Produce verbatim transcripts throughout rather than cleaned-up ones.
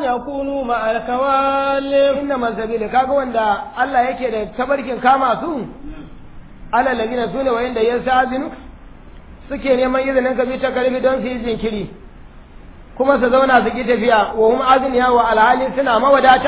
يكونوا مع الكوالب إنما السبيل kaga wanda Allah yake da tabarkin kama su ala ladina sune wayanda yasazinu suke neman izinin ka bi ta karfi don su yi jinkiri kuma su zauna su ki tafiya wa hum azniya wa alhali suna mawadata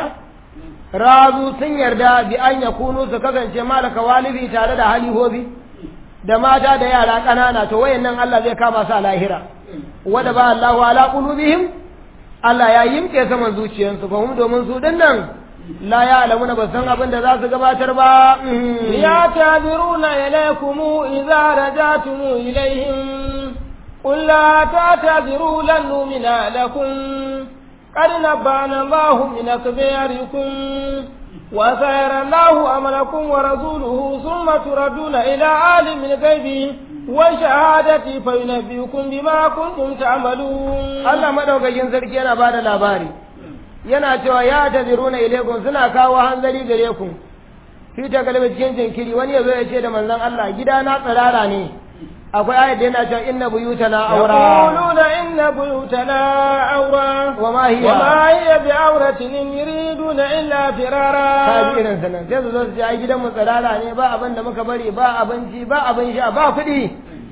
razu sun yarda bi an yakunu su kasance malaka walibi tare da halihobi da mata da yara ƙanana to wayannan Allah zai kama su a lahira wada ba Allahu ala qulubihim Allah ya yimke saman zuciyarsu fa hum domin su dinnan la ya'lamuna ba san abin da za su gabatar ba ya tadiruna ilaykum idza rajatum ilayhim qul la ta'tadiru lan nu'mina lakum qad nabana Allahu min akbarikum وسيرى الله أمركم ورسوله ثم تردون إلى عالم الغيب والشهادة فينبئكم بما كنتم تعملون الله مدوكاkin sarki yana bada labari yana cewa ya tadiruna ilaikum suna kawo hanzari gare ku fi ta galibin cikin jinkiri wani yazo ya ce da manzon Allah gida na tsirara ne akwai ayat da yana cewa inna buyutana awra yaquluna inna buyutana awra wama hiya wama hiya bi'awratin yuriduna illa firara kaji irin sanan sai su zo su ce ai gidan mu tsirara ne ba abin da muka bari ba abinci ba abin sha ba kuɗi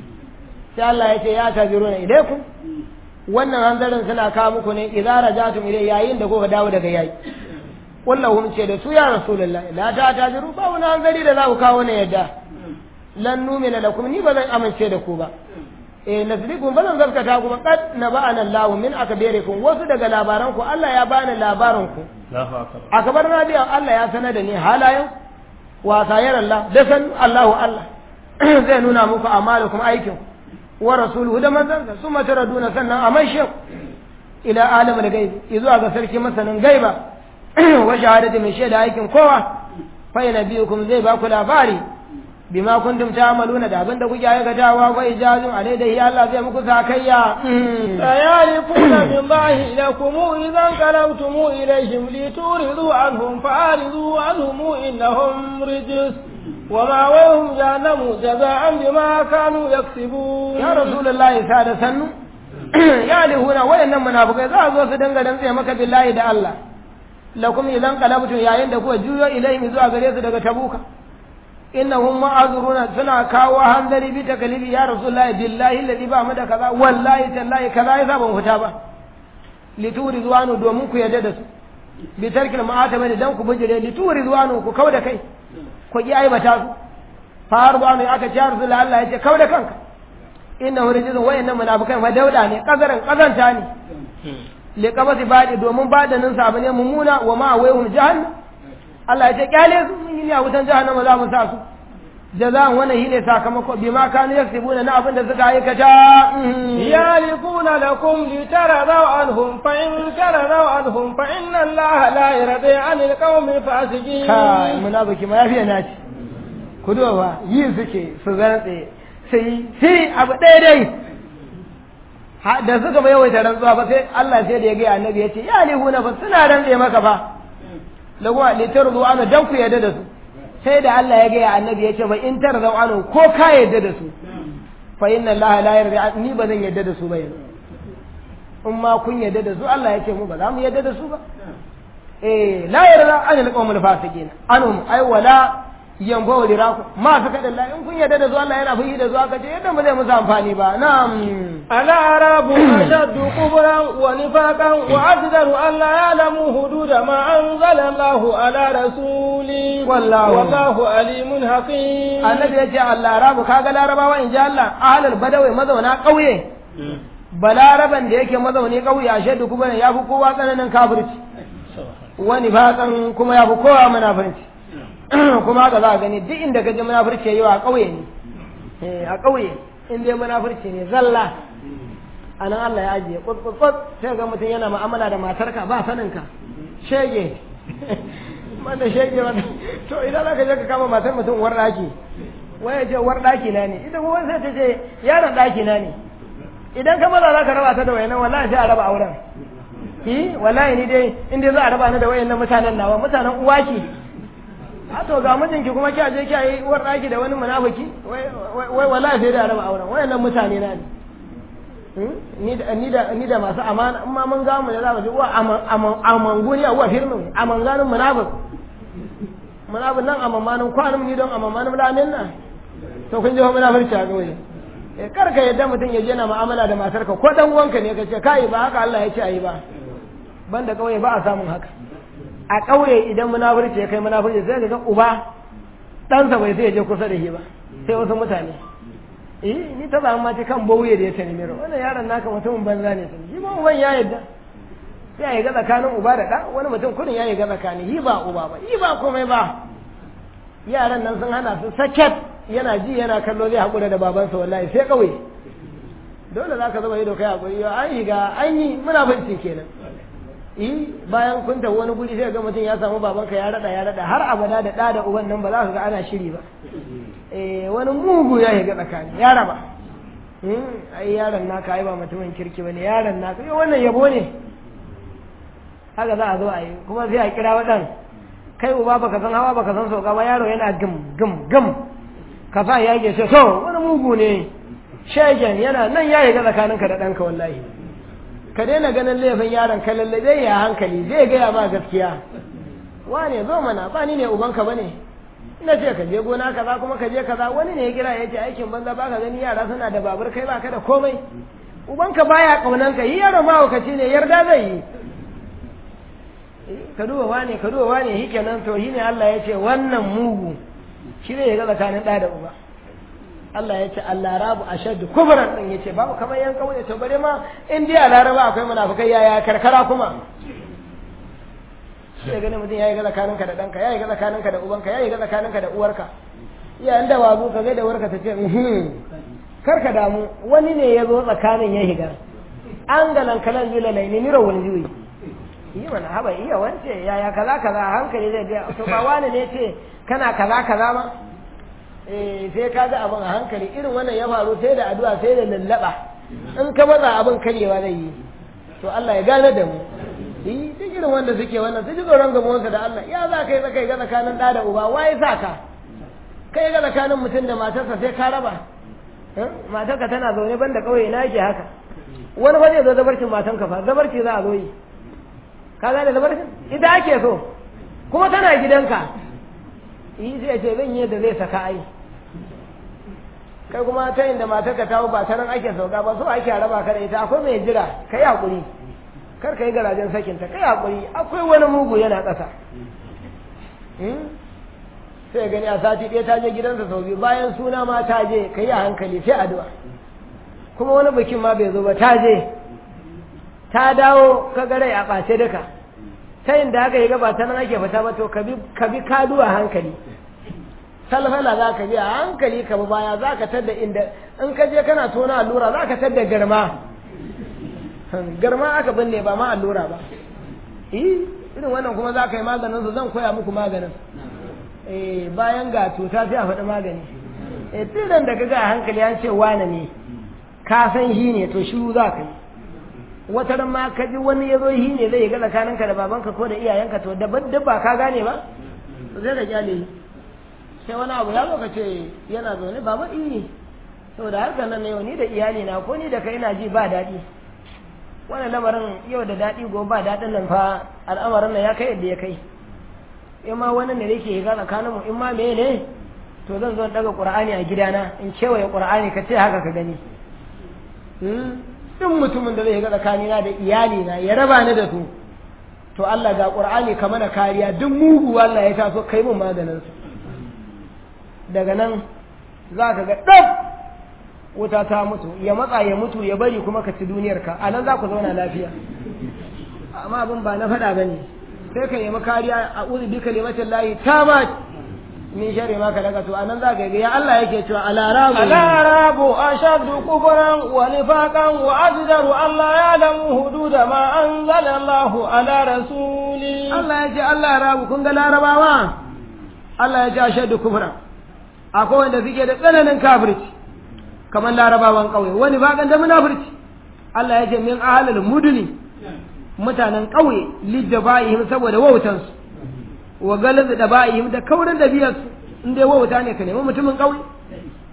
sai Allah ya ce ya tajiruna ilaikum wannan hanzarin suna kawo muku ne idza rajatum ilai yayin da kuka dawo daga yayi wallahu ce da su ya rasulullahi la ta tajiru ba wani hanzari da za ku kawo ne yadda lan numina lakum ni ba zan amince da ku ba eh naslikum ba zan zarkata ku ba kad naba'ana Allah min akbarikum wasu daga labaran ku Allah ya bani labaran ku akbar na biya Allah ya sanar da ni halayen wa sayar Allah da san Allahu Allah zai nuna muku amalukum aikin wa rasuluhu da manzon sa summa taraduna sannan amashi ila alamul gaibi izuwa ga sarki masanin gaiba wa shahadati mai shaida aikin kowa fa yanabiyukum zai ba ku labari bima kuntum ta'maluna da abinda kuke aikatawa wa ijazun alayhi Allah zai muku zakayya sayalifuna min bahi lakum idan qalawtum ilayhim lituridu anhum fa'aridu anhum innahum rijs wa ma wahum jahannam jazaa'an bima kanu yaksibun ya rasulullahi sada sannu ya lihuna wayannan munafikai za zo su dinga dantse maka billahi da Allah lakum idan qalawtum yayin da kuka juyo ilayhim zuwa gare su daga tabuka innahum ma'azuruna suna kawo hanzari bi takalibi ya rasulullahi billahi alladhi ba mu da kaza wallahi tallahi kaza yasa ban huta ba lituri zuwanu domin ku yarda da su bi tarkil ma'ataba dan ku bijire lituri zuwanu ku kauda kai ku ki aibata su fa arbanu aka ce rasulullahi Allah ya ce kauda kanka innahu rijzun wayannan munafikai fa dauda ne kazaran kazanta ne li qabati badi domin badanin sa abu ne mummuna wa ma wayhum jahannam Allah ya ce kyale su mun yi a wutan jahannama za mu sa su jaza'an wannan shine sakamako bima kanu yaksibuna na abin da suka aikata yalikuna lakum litaradaw anhum fa in taradaw anhum fa inna Allah la yarda 'anil qawmi fasiqin kai munafiki ma yafi na ci kudowa yi suke su zantse sai sai abu ɗaya dai da suka bai yawaita rantsuwa ba sai Allah sai da ya ga annabi ya ce yalikuna fa suna rantse maka fa laguwa litarzu ana dan ku yadda da su sai da Allah ya gaya annabi ya ce ba in tarzu ana ko ka yadda da su fa inna Allah la yarda ni ba zan yadda da su ba yanzu in ma kun yadda da su Allah ya ce mu ba za mu yadda da su ba eh la yarda an alqawmul fasiqin anhum ay wala yanfa wa diraku ma saka da Allah in kun yadda da su Allah yana fushi da su aka ce yadda ba zai musu amfani ba na'am ala arabu ashaddu kubran wa nifaqan wa ajdaru an la ya'lamu hudud ma anzala Allah ala rasuli wallahu wallahu alimun hakim annabi yace Allah arabu kaga larabawa in ji Allah ahlul badawi mazauna kauye balaraban da yake mazauni kauye ashaddu kubran yafi kowa tsananin kafirci wa nifaqan kuma yafi kowa munafirci kuma haka za a gani duk inda ka ji munafurci yayi a ƙauye ne a ƙauye in dai munafurci ne zalla anan Allah ya ajiye kwakwakwas sai ga mutum yana mu'amala da matarka ba saninka shege wanda shege wanda to idan za ka je ka kama matar mutum uwar ɗaki waya ce uwar ɗaki na ne ita kuma sai ta ce yaron ɗaki na ne idan ka maza za ka raba ta da wayannan wallahi sai a raba auren ki wallahi ni dai in dai za a raba ni da wayannan mutanen nawa mutanen uwa ki a to ga mijinki kuma kiya je kiya yi uwar ɗaki da wani munafiki wai wallahi sai da raba auren wayannan mutane na ne ni da ni da ni da masu amana amma mun ga mu da za mu ji uwa aman aman guniya uwa firmin aman ganin munafik munafik nan aman manin kwanin ni don aman manin lamin nan to kun ji ho munafirci a goye eh karka yadda mutum ya je na mu'amala da matarka ko dan uwanka ne kace kai ba haka Allah ya ce ayi ba banda kauye ba a samun haka a kauye idan munafirci ya kai munafirci sai ga uba ɗansa bai sai ya je kusa da shi ba sai wasu mutane eh ni ta zama ce kan bauye da ya sani mero wannan yaron naka mutumin banza ne sun shi ba uban ya yadda sai ya ga tsakanin uba da ɗa wani mutum kudin ya yi ga tsakani yi ba uba ba yi ba komai ba yaran nan sun hana su saket yana ji yana kallo zai haƙura da babansa wallahi sai kawai dole za ka zama ido kai haƙuri an yi ga an yi muna binci kenan eh bayan kun tafi wani guri sai ga mutum ya samu babanka ya rada ya rada har abada da ɗa da uban nan ba za ka ga ana shiri ba eh wani mugu ya shiga tsakani ya raba ai yaron naka ai ba mutumin kirki bane yaron naka yo wannan yabo ne haka za a zo a yi kuma sai a kira wadan kai uba baka san hawa baka san sauka ba yaro yana gum gum gum ka sa ya ge so wani mugu ne shegen yana nan ya shiga tsakaninka da ɗanka wallahi ka daina ganin laifin yaron ka lallabe ya hankali zai gaya ma gaskiya wane zo mana ba ni ne ubanka bane ina ce ka je gona kaza kuma ka je kaza wani ne ya kira ya ce aikin banza baka gani yara suna da babur kai baka da komai ubanka baya kaunan ka yi yaro mahaukaci ne yarda zai yi ka duba wane ka duba wane shi kenan to shine Allah ya ce wannan mugu shi ne ya ga tsakanin ɗa da uba Allah ya ce Allah rabu ashaddu kubran din yace babu kamar yan kauye to bare ma in dai a laraba akwai munafikai yaya karkara kuma sai gane mutum yayi ga tsakaninka da danka yayi ga tsakaninka da ubanka yayi ga tsakaninka da uwarka iya inda wazu ka ga da uwarka tace mhm karka damu wani ne ya zo tsakanin ya higa an galan kalan zulalai ne mira wani juyi yi mana haba iya wance yaya kaza kaza hankali zai ga to ba wani ne ce kana kaza kaza ma eh sai ka ga abin a hankali irin wannan ya faru sai da addu'a sai da lallaba in ka baza abin karyewa zai yi to Allah ya gane da mu eh duk irin wanda suke wannan su ji tsoron gamonsa da Allah ya za kai zakai ga tsakanin da da uba waye sa ka kai ga tsakanin mutum da matarsa sai ka raba matarka tana zaune banda kauye na yake haka wani fa zai zo zabarcin matanka fa zabarci za a zo yi ka gane zabarcin ita ake so kuma tana gidanka yi sai ce zan yi da zai saka ai kai kuma ta inda matarka ta ba ta nan ake sauka ba so ake raba ka da ita akwai mai jira kai hakuri kar kai garajen sakin ta kai hakuri akwai wani mugu yana ƙasa sai gani a sati ɗaya ta je gidansa sau biyu bayan suna ma ta je kai a hankali sai addu'a kuma wani bikin ma bai zo ba ta je ta dawo ka ga rai a ɓace duka ta inda aka yi gaba ta nan ake fita ba to ka bi kaduwa hankali salfala za ka bi a hankali ka bi baya za ka tadda inda in ka je kana tona allura za ka tadda garma garma aka binne ba ma allura ba eh irin wannan kuma za ka yi maganin su zan koya muku maganin eh bayan ga cuta sai a faɗi magani eh tilan da ka ga a hankali an ce wane ne ka san shi ne to shiru za ka yi wata ran ma ka ji wani ya zo shi ne zai ga tsakaninka da babanka ko da iyayenka to da ba ka gane ba zai da kyale sai wani abu ya zo ka ce yana zaune baba iyi saboda harkar nan yau ni da iyali na ko ni da kai na ji ba daɗi wannan lamarin yau da daɗi gobe ba daɗin nan fa al'amarin nan ya kai yadda ya kai in ma wani ne yake ga tsakaninmu in ma me ne to zan zo daga qur'ani a gidana in kewaye qur'ani ka ce haka ka gani duk mutumin da zai ga tsakanina da iyali na ya raba ni da su to Allah ga Qur'ani ka mana kariya duk mugu Allah ya taso kai mun maganin su daga nan za ka ga dab wuta ta mutu ya matsa ya mutu ya bari kuma ka ci duniyar ka anan za ku zauna lafiya amma abin ba na faɗa bane sai ka nemi kariya a uzu bi kalimatin lahi tamat min sharri ma kalaka to anan za ka ga ya Allah yake cewa alarabu alarabu ashaddu kufran wa nifaqan wa ajdaru alla ya'lamu hudud ma anzala Allah ala rasuli Allah yake Allah rabu kun ga larabawa Allah yake ashaddu kufran akwai wanda suke da tsananin kafirci kamar larabawan kauye wani bakan da munafirci Allah yake min ahlul mudni mutanen kauye lidabaihim saboda wautansu wa galaz da ba'ihim da kaurin da biyarsu in dai wauta ne ka nemi mutumin kauye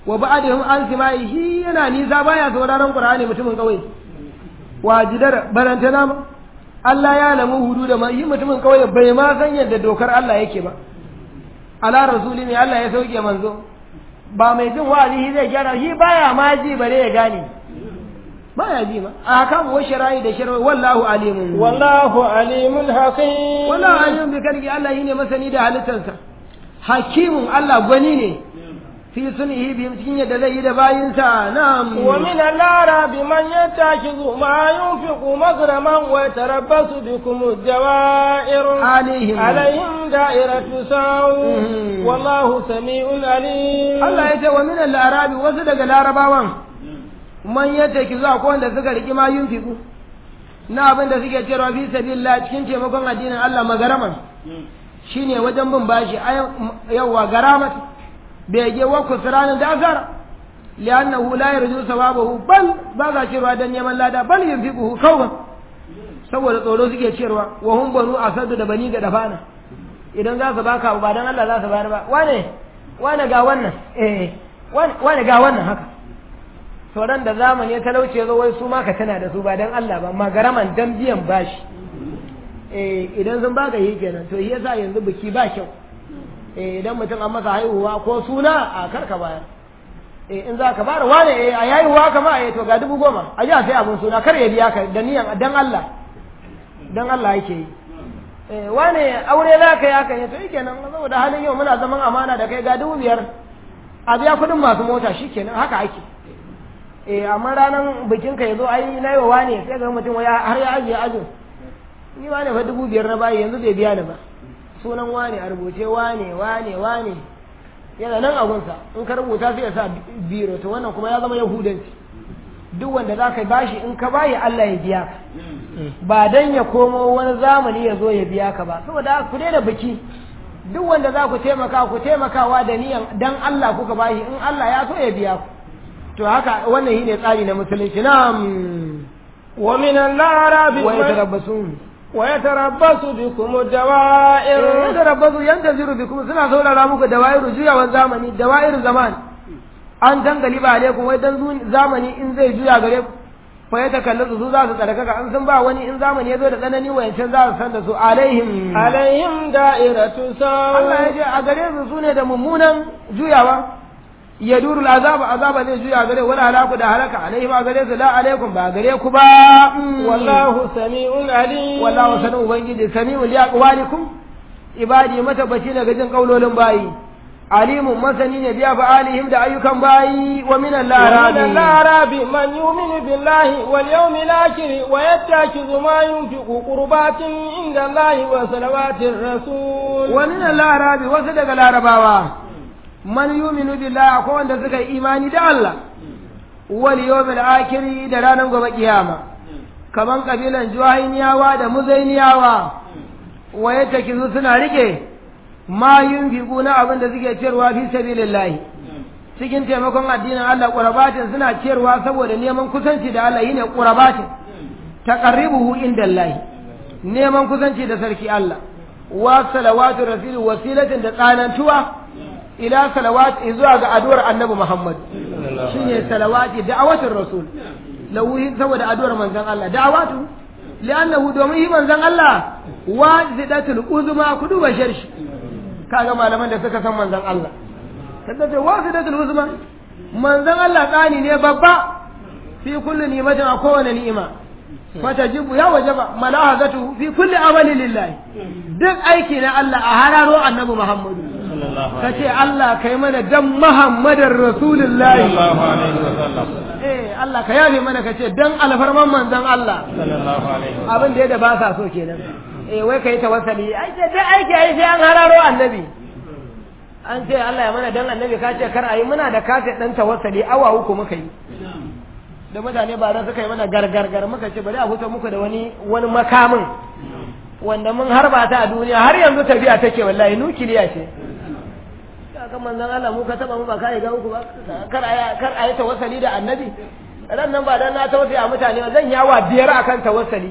wa ba'dihum an simai shi yana nisa baya sauraron qur'ani mutumin kauye wajidar barantana ma Allah ya lamu hudu da ma yi mutumin kauye bai ma san yadda dokar Allah yake ba ala rasuli ne Allah ya sauke manzo ba mai jin wa'azi zai gyara shi baya ma ji bare ya gane baya ji ma a kan wa shara'i da shara'i wallahu alimun wallahu alimun hakim wallahu alimun bi kalki Allah yine masani da halittarsa hakimun Allah gwani ne fi sunihi bi cikin yadda zai yi da bayinsa na'am wa min al-arabi man yattakizu ma yunfiqu maghraman wa yatarabbasu bikum ad-dawa'ir alaihim alaihim da'iratu saw wallahu sami'un alim Allah ya ce wa min al-arabi wasu daga larabawan man yattakizu akwai wanda suka riki ma yunfiqu na abin da suke cewa fi sabilillah cikin taimakon addinin Allah magaraman shine wajen bin bashi yawa garamat bege wa kusranin da asara li'annahu la yarju sawabahu bal ba za cewa dan neman lada bal yunfiquhu kawban saboda tsoro suke cewa wa hum banu asad da bani ga dafana idan za su baka ba dan Allah za su bayar ba wane wane ga wannan eh wane ga wannan haka to ran da zamani ya talauce zo wai su ma ka tana da su ba dan Allah ba magaraman dan biyan bashi eh idan sun baka yi kenan to yasa yanzu biki ba kyau eh idan mutum an masa haihuwa ko suna a karka bayar eh in za ka bayar wane eh a haihuwa kama eh to ga dubu goma a ji a sai abun suna kar ya biya ka da niyan dan Allah dan Allah yake yi eh wane aure za ka yi haka ne to shikenan saboda halin yau muna zaman amana da kai ga dubu biyar a biya kudin masu mota shikenan haka ake eh amma ranan bikin ka yazo ai nayi wa wane sai ga mutum har ya ajiye ajo ni wane fa dubu biyar na bayi yanzu bai biya ni ba sunan wane a rubuce wane wane wane yana nan abunsa in ka rubuta sai ya sa biro to wannan kuma ya zama yahudanci duk wanda za ka bashi in ka bayi Allah ya biya ka ba dan ya komo wani zamani ya zo ya biya ka ba saboda ku daina biki duk wanda za ku taimaka ku taimakawa da niyan dan Allah kuka bashi in Allah ya so ya biya ku to haka wannan shine tsari na musulunci na'am wa min al-arabi wa yatarabbasun ويتربص بكم الدوائر يتربص ينتظر بكم suna saurara muku dawairu juyawan zamani dawairu zaman an dangali ba alaikum wai dan zamani in zai juya gare ku fa ya takallazu su za su tsarkaka an san ba wani in zamani ya zo da tsanani wayancan za su san da su alaihim alaihim da'iratu sa Allah ya ce a gare su sune da mummunan juyawa yaduru azaba azaba zai juya gare wala halaku da halaka alaihi ba gare su la alaikum ba gare ku ba wallahu sami'un alim wallahu sanu ubangiji sami'un li aqwalikum ibadi matabbaci daga jin kaulolin bayi alimun masani ne biya fa'alihim da ayyukan bayi wa min al-arabi min al-arabi man yu'minu billahi wal yawmil akhir wa yattakizu ma yunfiqu qurbatin inda Allahi wa salawatir rasul wa min al-arabi wasu daga larabawa man yuminu billahi akwai wanda suka yi imani da Allah wal yawmil akhir da ranar gobe kiyama kaman kabilan juhayniyawa da muzainiyawa waye take su suna rike ma yunfiquna abin da suke ciyarwa fi sabilillah cikin taimakon addinin Allah qurbatin suna ciyarwa saboda neman kusanci da Allah yine qurbatin taqarribuhu indallahi neman kusanci da sarki Allah wa salawatu rasul wasilatin da tsanantuwa ila salawat zuwa ga addu'ar annabi Muhammad shine salawati da'awatul rasul lawuhin saboda addu'ar manzon Allah da'awatu li'annahu domin yi manzon Allah wazidatul uzma ku duba sharshi kaga malaman da suka san manzon Allah kaga ce wazidatul uzma manzon Allah tsani ne babba fi kulli ni'matin a kowane ni'ima fatajibu ya wajaba malahazatu fi kulli amali lillahi duk aiki na Allah a hararo annabi Muhammad ka ce Allah ka yi mana dan Muhammadin Rasulullahi sallallahu alaihi wasallam eh Allah ka yafe mana ka ce dan alfarman manzon Allah sallallahu alaihi wasallam abin da yadda ba sa so kenan eh wai kai tawassali ai ce dai aiki ai sai an hararo annabi an ce Allah ya mana dan annabi ka ce kar ayi muna da kace dan tawassali awa uku muka yi da mutane ba za su kai mana gargargar muka ce bari a huta muku da wani wani makamin wanda mun harba ta a duniya har yanzu tafiya take wallahi nukiliya ce kan manzon Allah mu ka taba mu ba kai ga uku ba kar aya kar ayi tawassali da annabi ran nan ba dan na tausaya mutane zan yawa biyar akan tawassali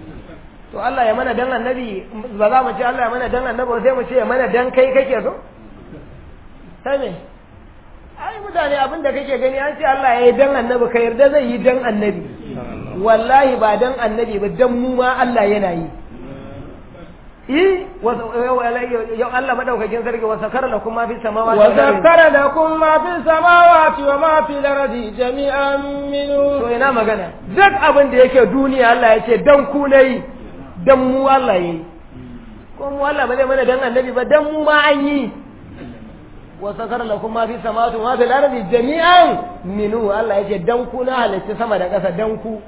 to Allah ya mana dan annabi ba za mu ce Allah ya mana dan annabi sai mu ce ya mana dan kai kake so sai me ai mutane abin da kake gani an ce Allah ya yi dan annabi ka yarda zai yi dan annabi wallahi ba dan annabi ba dan mu ma Allah yana yi eh yau Allah madaukakin sarki wa sakara lakum ma fi samawati wa sakara lakum ma fi samawati wa ma fi al-ardi jami'an minhu to ina magana duk abin da yake duniya Allah ya ce dan ku nayi dan mu Allah yayi ko mu Allah ba zai mana dan annabi ba dan mu ma an yi wa sakara lakum ma fi samawati wa ma fi al-ardi jami'an minhu Allah ya ce dan ku na halitta sama da ƙasa dan ku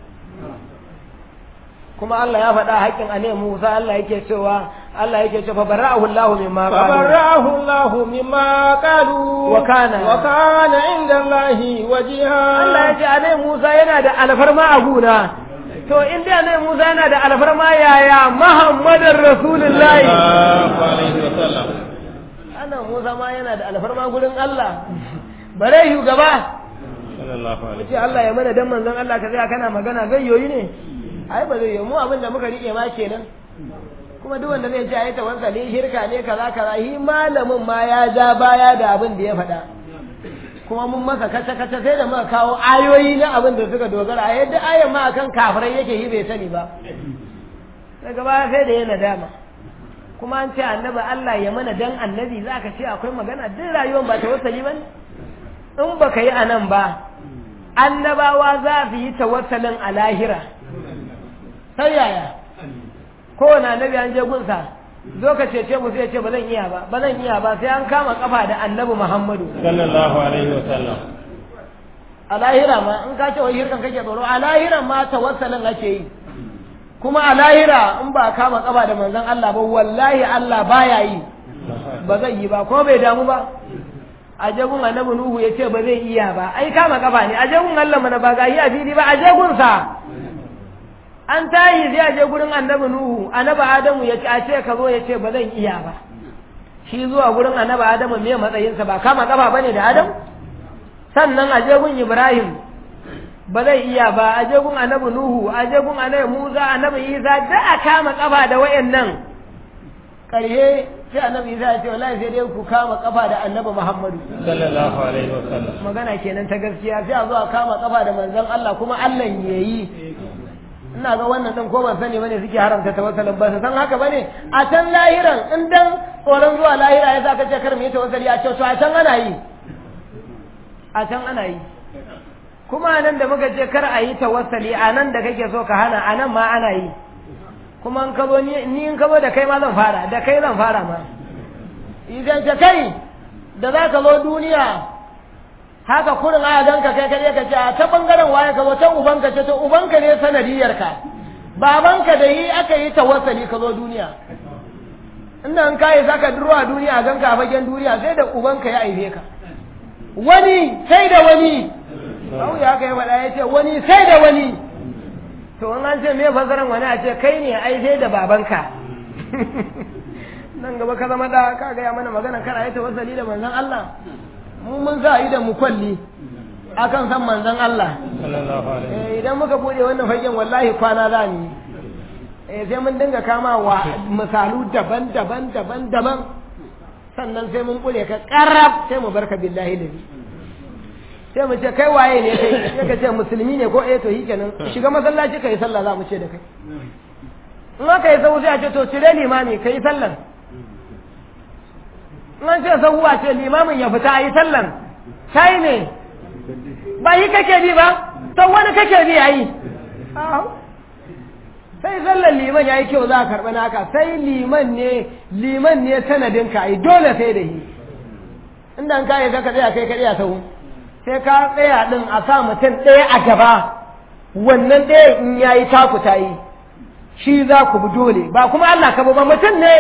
kuma Allah ya faɗa haƙƙin annabi Musa Allah yake cewa Allah yake cewa bara'ahu Allahu mimma qalu bara'ahu Allahu mimma qalu wa kana wa kana inda Allahi wajiha Allah ya ce annabi Musa yana da alfarma a guna to in dai annabi Musa yana da alfarma yaya Muhammadar Rasulullahi sallallahu alaihi wasallam annabi Musa ma yana da alfarma gurin Allah bare shugaba sallallahu alaihi wasallam Allah ya mana dan manzon Allah ka tsaya kana magana gayyoyi ne ai ba zai yi mu abin da muka rike ma kenan kuma duk wanda zai ce ai tawassali shirka ne kaza kaza hi malamin ma ya ja baya da abin da ya faɗa kuma mun masa kace kace sai da muka kawo ayoyi na abin da suka dogara a yadda ayan ma akan kafirai yake yi bai sani ba daga baya sai da yana dama kuma an ce annabi Allah ya mana dan annabi zaka ce akwai magana duk rayuwar ba tawassali bane in baka yi anan ba annabawa za su yi tawassalin a lahira sai yaya kowane annabi an je gunsa zo ka cece mu sai ya ce ba zan iya ba ba zan iya ba sai an kama kafa da annabi Muhammadu sallallahu alaihi wasallam a lahira ma in ka ce wai hirkan kake tsoro a lahiran ma tawassalin ake yi kuma a lahira in ba kama kafa da manzon Allah ba wallahi Allah baya yi ba zai yi ba ko bai damu ba a jagun annabi Nuhu ya ce ba zai iya ba ai kama kafa ne a jagun Allah mana ba ga yi a fili ba a jagunsa an tayi zai je gurin annabi Nuhu annabi Adamu ya ce a ce ka zo ya ce ba zan iya ba shi zuwa gurin annabi Adamu me matsayinsa ba kama kafa bane da Adam sannan a je gun Ibrahim ba zai iya ba a je gun annabi Nuhu a je gun annabi Musa annabi Isa da a kama kafa da wayannan karhe sai annabi Isa ya ce wallahi sai dai ku kama kafa da annabi Muhammadu sallallahu alaihi wasallam magana kenan ta gaskiya sai a zo a kama kafa da manzon Allah kuma Allah yayi ina ga wannan din ko ban sani bane suke haramta tawassulin ba san haka bane a can lahiran in dan tsoron zuwa lahira ya saka ce kar mu yi tawassuli a ce to a can ana yi a can ana yi kuma nan da muka ce kar a yi tawassuli a nan da kake so ka hana a nan ma ana yi kuma in ka zo ni in ka zo da kai ma zan fara da kai zan fara ma idan ka kai da za ka zo duniya haka kurin aya ganka kai kai ka ce a ta bangaren waye ka zo ta ubanka ce to ubanka ne sanadiyarka babanka da yi aka yi tawassali ka zo duniya inda an kai saka duro a duniya ganka a fagen duniya sai da ubanka ya aibe ka wani sai da wani au ya kai faɗa ya ce wani sai da wani to in an ce me fasaran wani a ce kai ne ai sai da babanka nan gaba ka zama da ka ga ya mana magana kar a yi tawassali da manzon Allah mu mun za a yi da mu kwalli akan san manzon Allah idan muka bude wannan fagen wallahi kwana za ni eh sai mun dinga kama wa misalu daban-daban daban-daban sannan sai mun kule ka karab sai mu barka billahi da sai mu ce kai waye ne kai sai ka ce musulmi ne ko eh to shikenan shiga masallaci kai sallah za mu ce da kai in aka yi sau sai a ce to cire limami kai sallan in ce sahuwa ce limamin ya fita a yi sallan sai ne ba yi kake bi ba to wani kake bi a yi sai sallan liman ya yi kyau za a karɓi naka sai liman ne liman ne sanadin ka yi dole sai da yi inda an kayi ka tsaya kai kaɗai a sahu sai ka tsaya ɗin a sa mutum ɗaya a gaba wannan ɗaya in ya yi taku ta yi shi za ku bi dole ba kuma Allah ka ba mutum ne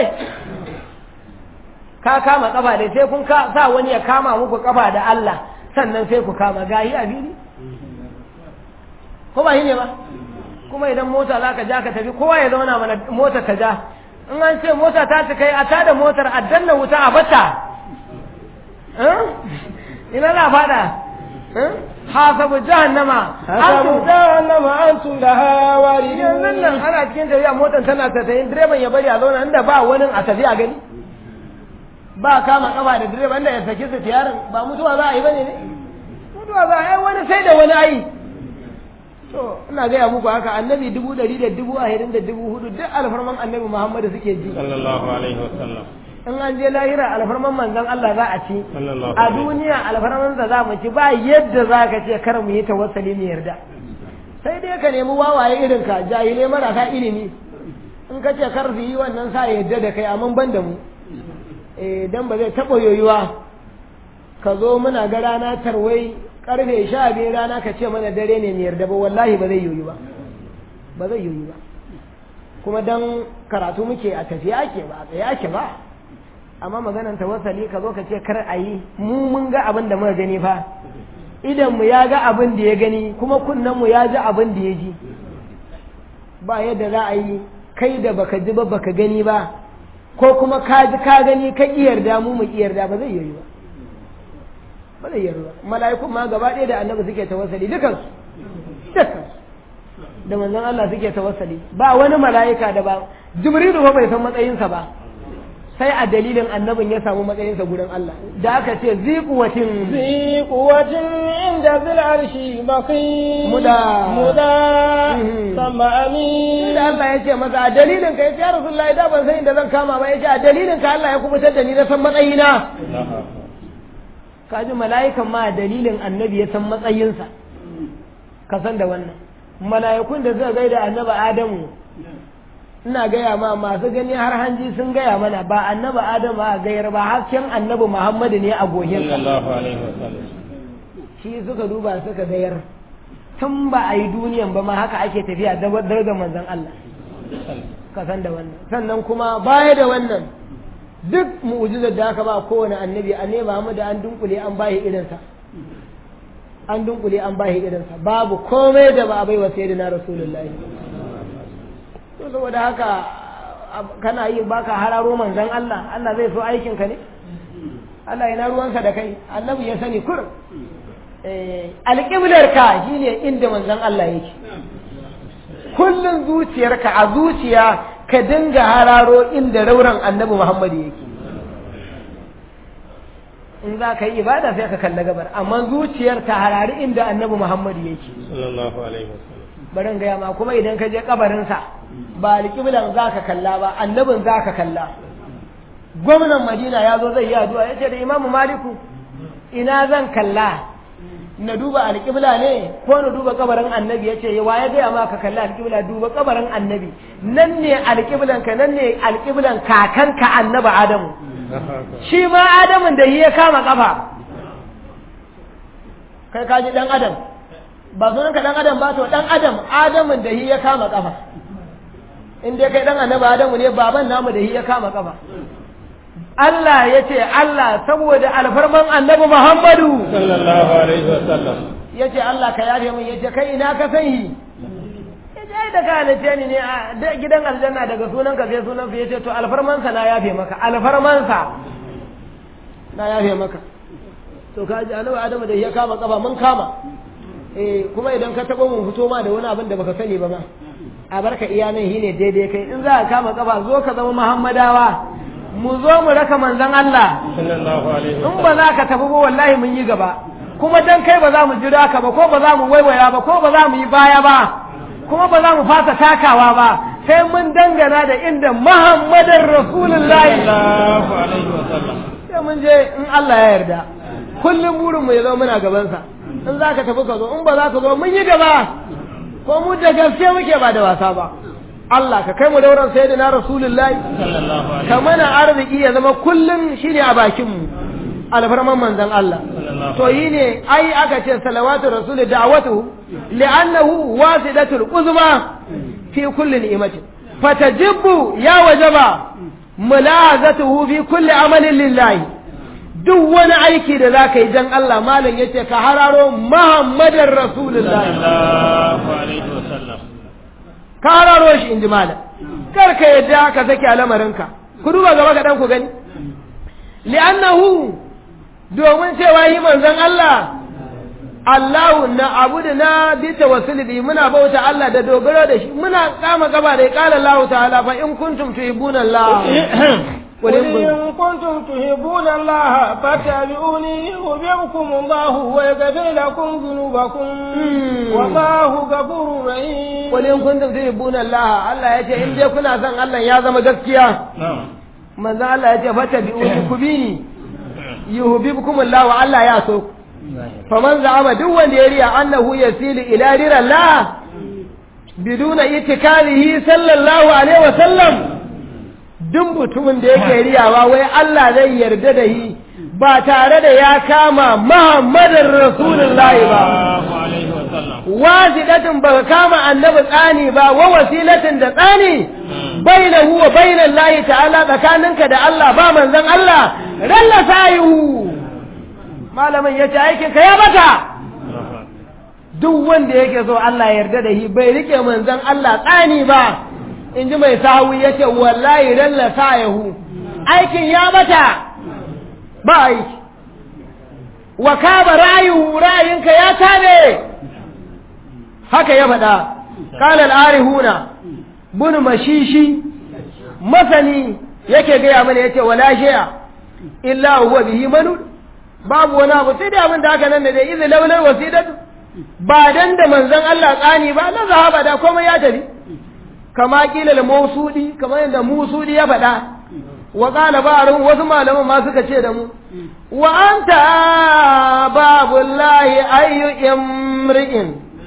ka kama kafa da sai kun sa wani ya kama muku kafa da Allah sannan sai ku kama gayi a fili ko ba yi ne ba kuma idan mota za ka ja ka tafi kowa ya zauna mana motar ka ja in an ce mota ta ci kai a tada motar a danna wuta a bata ina za fada hasabu jahannama hasabu jahannama antum laha waridun yanzu nan ana cikin tafiya motar tana ta tayin direban ya bari a zauna inda ba wani a tafi a gani ba kama kafa da direban da ya saki su tiyarin ba mutuwa za a yi bane ne mutuwa za a yi wani sai da wani ayi to ina gaya muku haka annabi dubu ɗari da dubu ahirin da dubu hudu duk alfarman annabi muhammadu suke ji sallallahu alaihi wasallam in an je lahira alfarman manzon Allah za a ci a duniya alfarman da za mu ci ba yadda za ka ce kar mu yi tawassali mu yarda sai dai ka nemi wawaye irin ka jahilai marasa ilimi in ka ce kar su yi wannan sa yadda da kai amma ban da mu eh dan ba zai taɓa yoyuwa ka zo muna ga rana tarwai karfe sha biyu rana ka ce mana dare ne mu yarda ba wallahi ba zai yoyu ba ba zai yoyu ba kuma dan karatu muke a tafiya ke ba a tsaye ke ba amma maganan tawassali ka zo ka ce kar a yi mu mun ga abin da muka gani fa idan mu ya ga abin da ya gani kuma kunnen mu ya ji abin da ya ji ba yadda za a yi kai da baka ji ba baka gani ba ko kuma ka ji ka gani ka iyarda mu mu iyarda ba zai yoyu ba ba zai yarda ba mala'ikun ma gaba ɗaya da annabi suke tawassali dukansu dukansu da manzon Allah suke tawassali ba wani mala'ika da ba jibrilu ba bai san matsayinsa ba sai a dalilin annabin ya samu matsayinsa gurin Allah da aka ce ziquwatin ziquwatin inda zil arshi baqi muda muda sama amin da Allah ya ce masa a dalilin ka ya rasulullahi da ban san inda zan kama ba ya ce a dalilin ka Allah ya kubutar da ni na san matsayina kaji mala'ikan ma dalilin annabi ya san matsayinsa ka san da wannan mala'ikun da suka gaida annabi Adamu ina gaya ma masu gani har hanji sun gaya mana ba annabi Adamu a gayar ba hasken annabi Muhammadu ne a goyen sallallahu alaihi wasallam shi suka duba suka gayar tun ba a yi duniyan ba ma haka ake tafiya da darajar manzon Allah ka san da wannan sannan kuma baya da wannan duk mu'jizar da aka ba kowane annabi annabi Muhammad an dunkule an bashi irinsa an dunkule an bashi irinsa babu komai da ba a baiwa sayyidina rasulullahi to saboda haka kana yi baka hararo manzon Allah Allah zai so aikin ka ne Allah yana ruwansa da kai annabi ya sani kur eh alqiblar ka shine inda manzon Allah yake kullun zuciyarka a zuciya ka dinga hararo inda rauran annabi Muhammad yake in za ka yi ibada sai ka kalla gabar amma zuciyar ta harari inda annabi Muhammad yake sallallahu alaihi wasallam barin gaya ma kuma idan ka je kabarinsa ba alƙiblan za ka kalla ba annabin za ka kalla gwamnan Madina ya zo zai yi addu'a ya ce da Imamu Maliku ina zan kalla na duba alƙibla ne ko na duba kabarin annabi ya ce wa ya gaya ma ka kalla alƙibla duba kabarin annabi nan ne alƙiblan ka nan ne alƙiblan kakanka annabi Adamu shi ma Adamun da ya kama kafa kai ka ji dan Adam ba sunan ka dan Adam ba to dan Adam Adamun da ya kama kafa in dai kai dan annabi Adamu ne baban namu da ya kama kafa Allah ya ce Allah saboda alfarman annabi Muhammadu sallallahu alaihi wasallam ya ce Allah ka yafe min ya ce kai ina ka sani ya ce da ka halitta ni ne a gidan aljanna daga sunan ka sai sunan ya ce to alfarmansa na yafe maka alfarmansa na yafe maka to ka ji annabi Adamu da ya kama kafa mun kama eh kuma idan ka taba mun fito ma da wani abin da baka sani ba ma a barka iya nan shine daidai kai in za ka kama kafa zo ka zama Muhammadawa mu zo mu raka manzon Allah sallallahu alaihi in ba za ka tafi ba wallahi mun yi gaba kuma dan kai ba za mu jira ka ba ko ba za mu waiwaya ba ko ba za mu yi baya ba kuma ba za mu fasa takawa ba sai mun dangana da inda Muhammadar Rasulullahi sallallahu alaihi wasallam sai mun je in Allah ya yarda kullum burin mu ya zo muna gaban sa in za ka tafi ka zo in ba za ka zo mun yi gaba ko mu da gaske muke ba da wasa ba Allah ka kai mu dauran sayyidina Rasulullahi sallallahu alaihi ka mana arziki ya zama kullum shine a bakin mu alfarman manzon Allah to yi ne ai aka ce salawatu rasul da'watu li'annahu wasidatul uzma fi kulli ni'matin fatajibu ya wajaba mulazatuhu fi kulli amalin lillahi duk wani aiki da za ka yi dan Allah malam yace ka hararo Muhammadar Rasulullahi sallallahu alaihi wasallam ka hararo shi inji malam kar ka yadda ka sake al'amarinka ku duba gaba ga dan ku gani li'annahu domin cewa yi manzon Allah Allahu na abudu na bi tawassuli muna bauta Allah da dogaro da shi muna kama gaba da qala Allah ta'ala fa in kuntum tuhibbuna Allah قل إن كنتم تحبون الله فاتبعوني يحببكم الله ويغفر لكم ذنوبكم والله غفور رحيم قل إن كنتم تحبون الله الله يجي إن دي كنا سن الله يا زما gaskiya manzo Allah yace fatabi'uni kubini yuhibbukum Allah wa Allah ya so faman za'ama duk wanda ya riya annahu yasilu ila dirillah biduna itikalihi sallallahu alaihi wa sallam duk mutumin da yake riyawa wai Allah zai yarda da shi ba tare da ya kama Muhammadin Rasulullahi ba wazidatin ba kama annabi tsani ba wa wasilatin da tsani bainahu wa bainal lahi ta'ala tsakaninka da Allah ba manzon Allah ralla sayu malamin yace aikin ka ya bata duk wanda yake so Allah ya yarda da shi bai rike manzon Allah tsani ba inji mai sahawi yace wallahi ralla sayu aikin ya bata ba aiki wa kaba rayu rayinka ya tabe haka ya faɗa qala al-arihuna bin mashishi masani yake gaya mana yace wala shay'a illa huwa bihi manud babu wani abu sai dai abin da haka nan da dai idza lawlal wasidatu ba dan da manzon Allah tsani ba la zahaba da komai ya tafi kama kila al-mawsudi kama yanda musudi ya faɗa wa qala ba'run wasu malaman ma suka ce da mu wa anta babullahi ayyu imri'in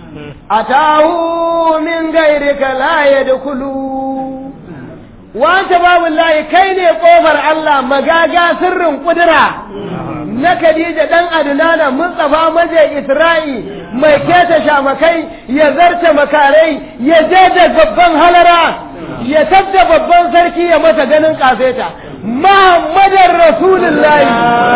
atahu min ghayrika la yadkhulu wa anta babullahi kai ne kofar Allah magaga sirrin kudura na Khadija dan Adnana Mustafa maje Isra'i mai keta shamakai ya zarta makarai ya je da babban halara ya tabda babban sarki ya mata ganin kafeta Muhammadar Rasulullahi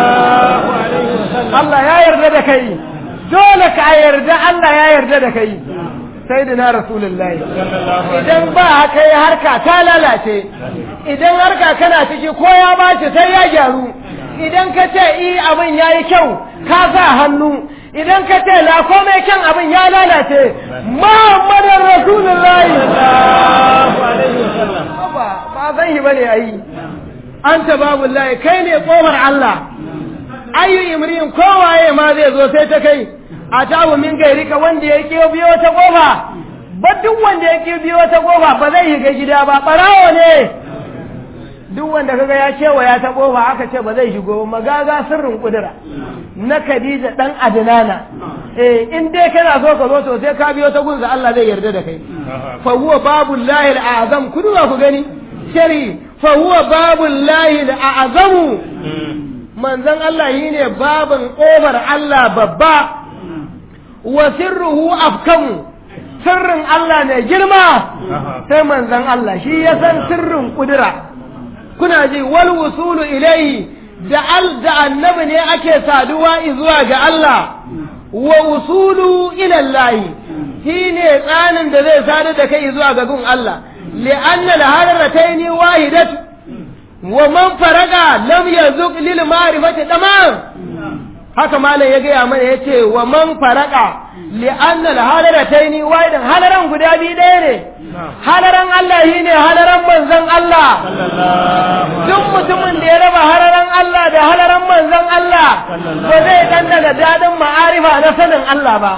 Allah ya yarda da kai dole ka yarda Allah ya yarda da kai sayyidina Rasulullahi idan ba kai harka ta lalace idan harka kana ciki ko ya bace sai ya gyaru idan ka ce i abin yayi kyau ka sa hannu idan ka ce la komai kyan abin ya lalace Muhammadar Rasulullahi sallallahu alaihi wasallam ba ba zan yi bane ayi anta babullahi kai ne kofar Allah ayu imrin kowaye ma zai zo sai ta kai a tabu min gairika wanda ya kiyo biyo ta kofa ba duk wanda ya kiyo biyo ta kofa ba zai shiga gida ba barawo ne duk wanda kaga ya cewa ya ta kofa aka ce ba zai shigo magaga sirrin kudura na Khadija dan Adnana eh in dai kana so ka zo to sai ka biyo ta gunza Allah zai yarda da kai fa huwa babullahi al'azam kudu ku gani shari fa huwa babullahi al'azam manzon Allah shine babin kofar Allah babba wa sirruhu afkamu sirrin Allah ne girma sai manzon Allah shi ya san sirrin kudura kuna ji wal wusulu ilayhi da al da annabi ne ake saduwa zuwa ga Allah wa usulu ila Allah shine tsanin da zai sadu da kai zuwa ga gun Allah li'anna al-harratayn wahidatu wa man faraga lam yazuq lil ma'rifati tamam haka malam ya gaya mana yace wa man faraga li'anna al-harratayn wahidan halaran guda biyu ɗaya ne halaran Allah shine halaran manzon Allah duk mutumin da ya raba halaran Allah da halaran manzon Allah ba zai dandana dadin ma'arifa na sanin Allah ba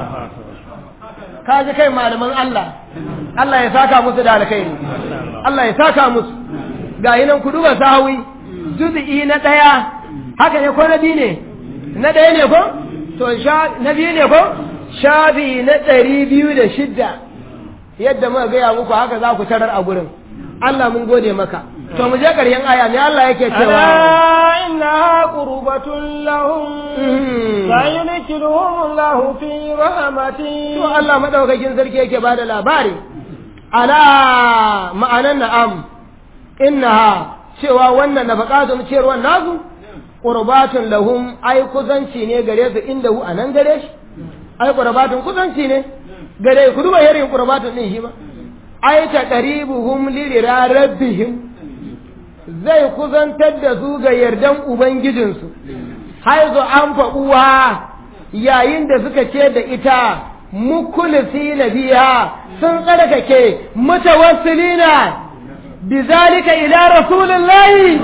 kaji kai malaman Allah Allah ya saka musu da alkhairi Allah ya saka musu ga yinan ku duba sahawi juz'i na daya haka ne ko na biyu ne na daya ne ko to sha na biyu ne ko shafi na ɗari biyu da shidda yadda muka gaya muku haka za ku tarar a gurin Allah mun gode maka to mu je ƙarshen aya ne Allah yake cewa inna qurbatun lahum sayunkiruhum Allah fi rahmati to Allah madaukakin sarki yake bada labari ala ma'anan na'am innaha cewa wannan nafaqatun ciyarwan nasu qurbatun lahum ai kuzanci ne gare su inda hu anan gare shi ai qurbatun kuzanci ne gare ku duba yarin qurbatun din shi ba ai ta qaribuhum li rabbihim zai kuzantar da su ga yardan ubangijinsu haizu an faɗuwa yayin da suka ce da ita mukulisi na biya sun tsarkake mutawassilina bizalika ila rasulillahi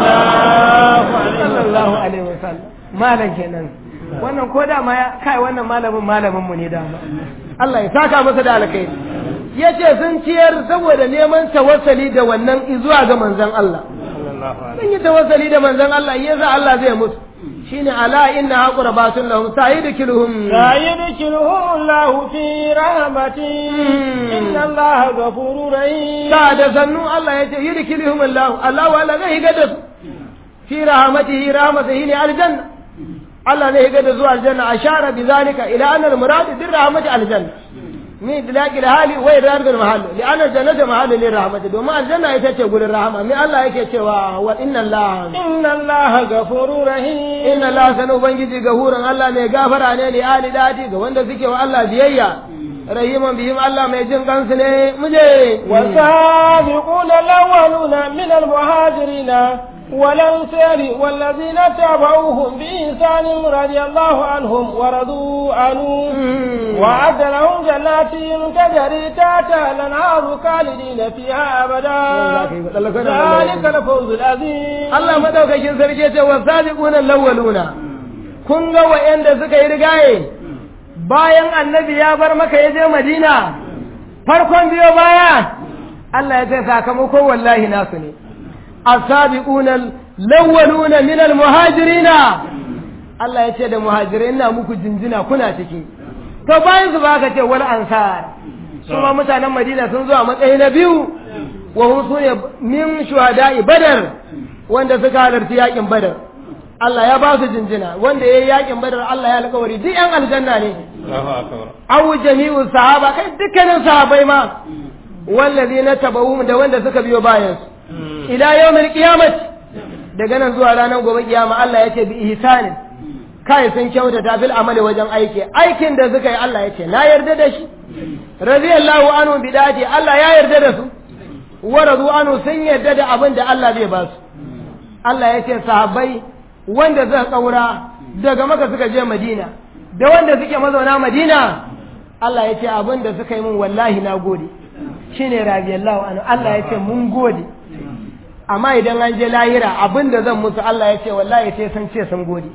sallallahu alaihi wasallam malam kenan wannan ko da ma kai wannan malamin malamin mu ne dama Allah ya saka masa da alkhairi yace sun ciyar saboda neman tawassali da wannan zuwa ga manzon Allah sun yi tawassali da manzon Allah yasa Allah zai musu shine ala inna haqrabatun lahum sayidkiluhum sayidkiluhum Allah fi rahmati inna Allah ghafurur rahim ta da sannu Allah yace yidkiluhum Allah Allah wala zai ga da fi rahmatihi rahmatihi ne aljanna Allah zai ga da zuwa aljanna ashara bizalika ila anna almurad bi rahmati aljanna min dilaki hali wa idrar bil mahall li anna jannata mahallu lir rahmati domin aljanna ita ce gurin rahama me Allah yake cewa wa inna Allah inna Allah ghafurur rahim inna Allah sanu ubangiji gahuran Allah mai gafara ne li ali dati ga wanda suke wa Allah biyayya rahiman bihim Allah mai jin kansu ne muje wa sabiquna lawaluna min al muhajirin والأنصار والذين تابعوهم بإحسان رضي الله عنهم ورضوا عنه وأعد لهم جنات تجري تحتها الأنهار خالدين فيها أبدا ذلك الفوز العظيم الله مدوكاkin sarki ce wasabiquna alawwaluna kun ga wayanda suka yi rigaye bayan annabi ya bar maka ya je Madina farkon biyo baya Allah ya ce sakamako wallahi nasu ne السابقون الأولون من المهاجرين الله yace da muhajirai na muku jinjina kuna ciki to bayan su baka ce wal ansar kuma mutanen Madina sun zo a matsayi na biyu wa hum sune min shuhada'i badar wanda suka halarci yakin badar Allah ya ba su jinjina wanda yayi yakin badar Allah ya alƙawari duk yan aljanna ne Allahu akbar aw jami'u sahaba kai dukkanin sahabbai ma wallazina tabawum da wanda suka biyo bayan su ila yawmil qiyamah daga nan zuwa ranar gobe kiyama Allah yace bi ihsanin kai sun kyautata fil amali wajen aiki aikin da suka yi Allah yace na yarda da shi radiyallahu anhu bidati Allah ya yarda da su wa radu anhu sun yarda da abin da Allah zai ba su Allah yace sahabbai wanda suka kaura daga Makka suka je Madina da wanda suke mazauna Madina Allah yace abin da suka yi mun wallahi na gode shine radiyallahu anhu Allah yace mun gode amma idan an je lahira abinda zan musu Allah ya ce wallahi sai sun ce sun gode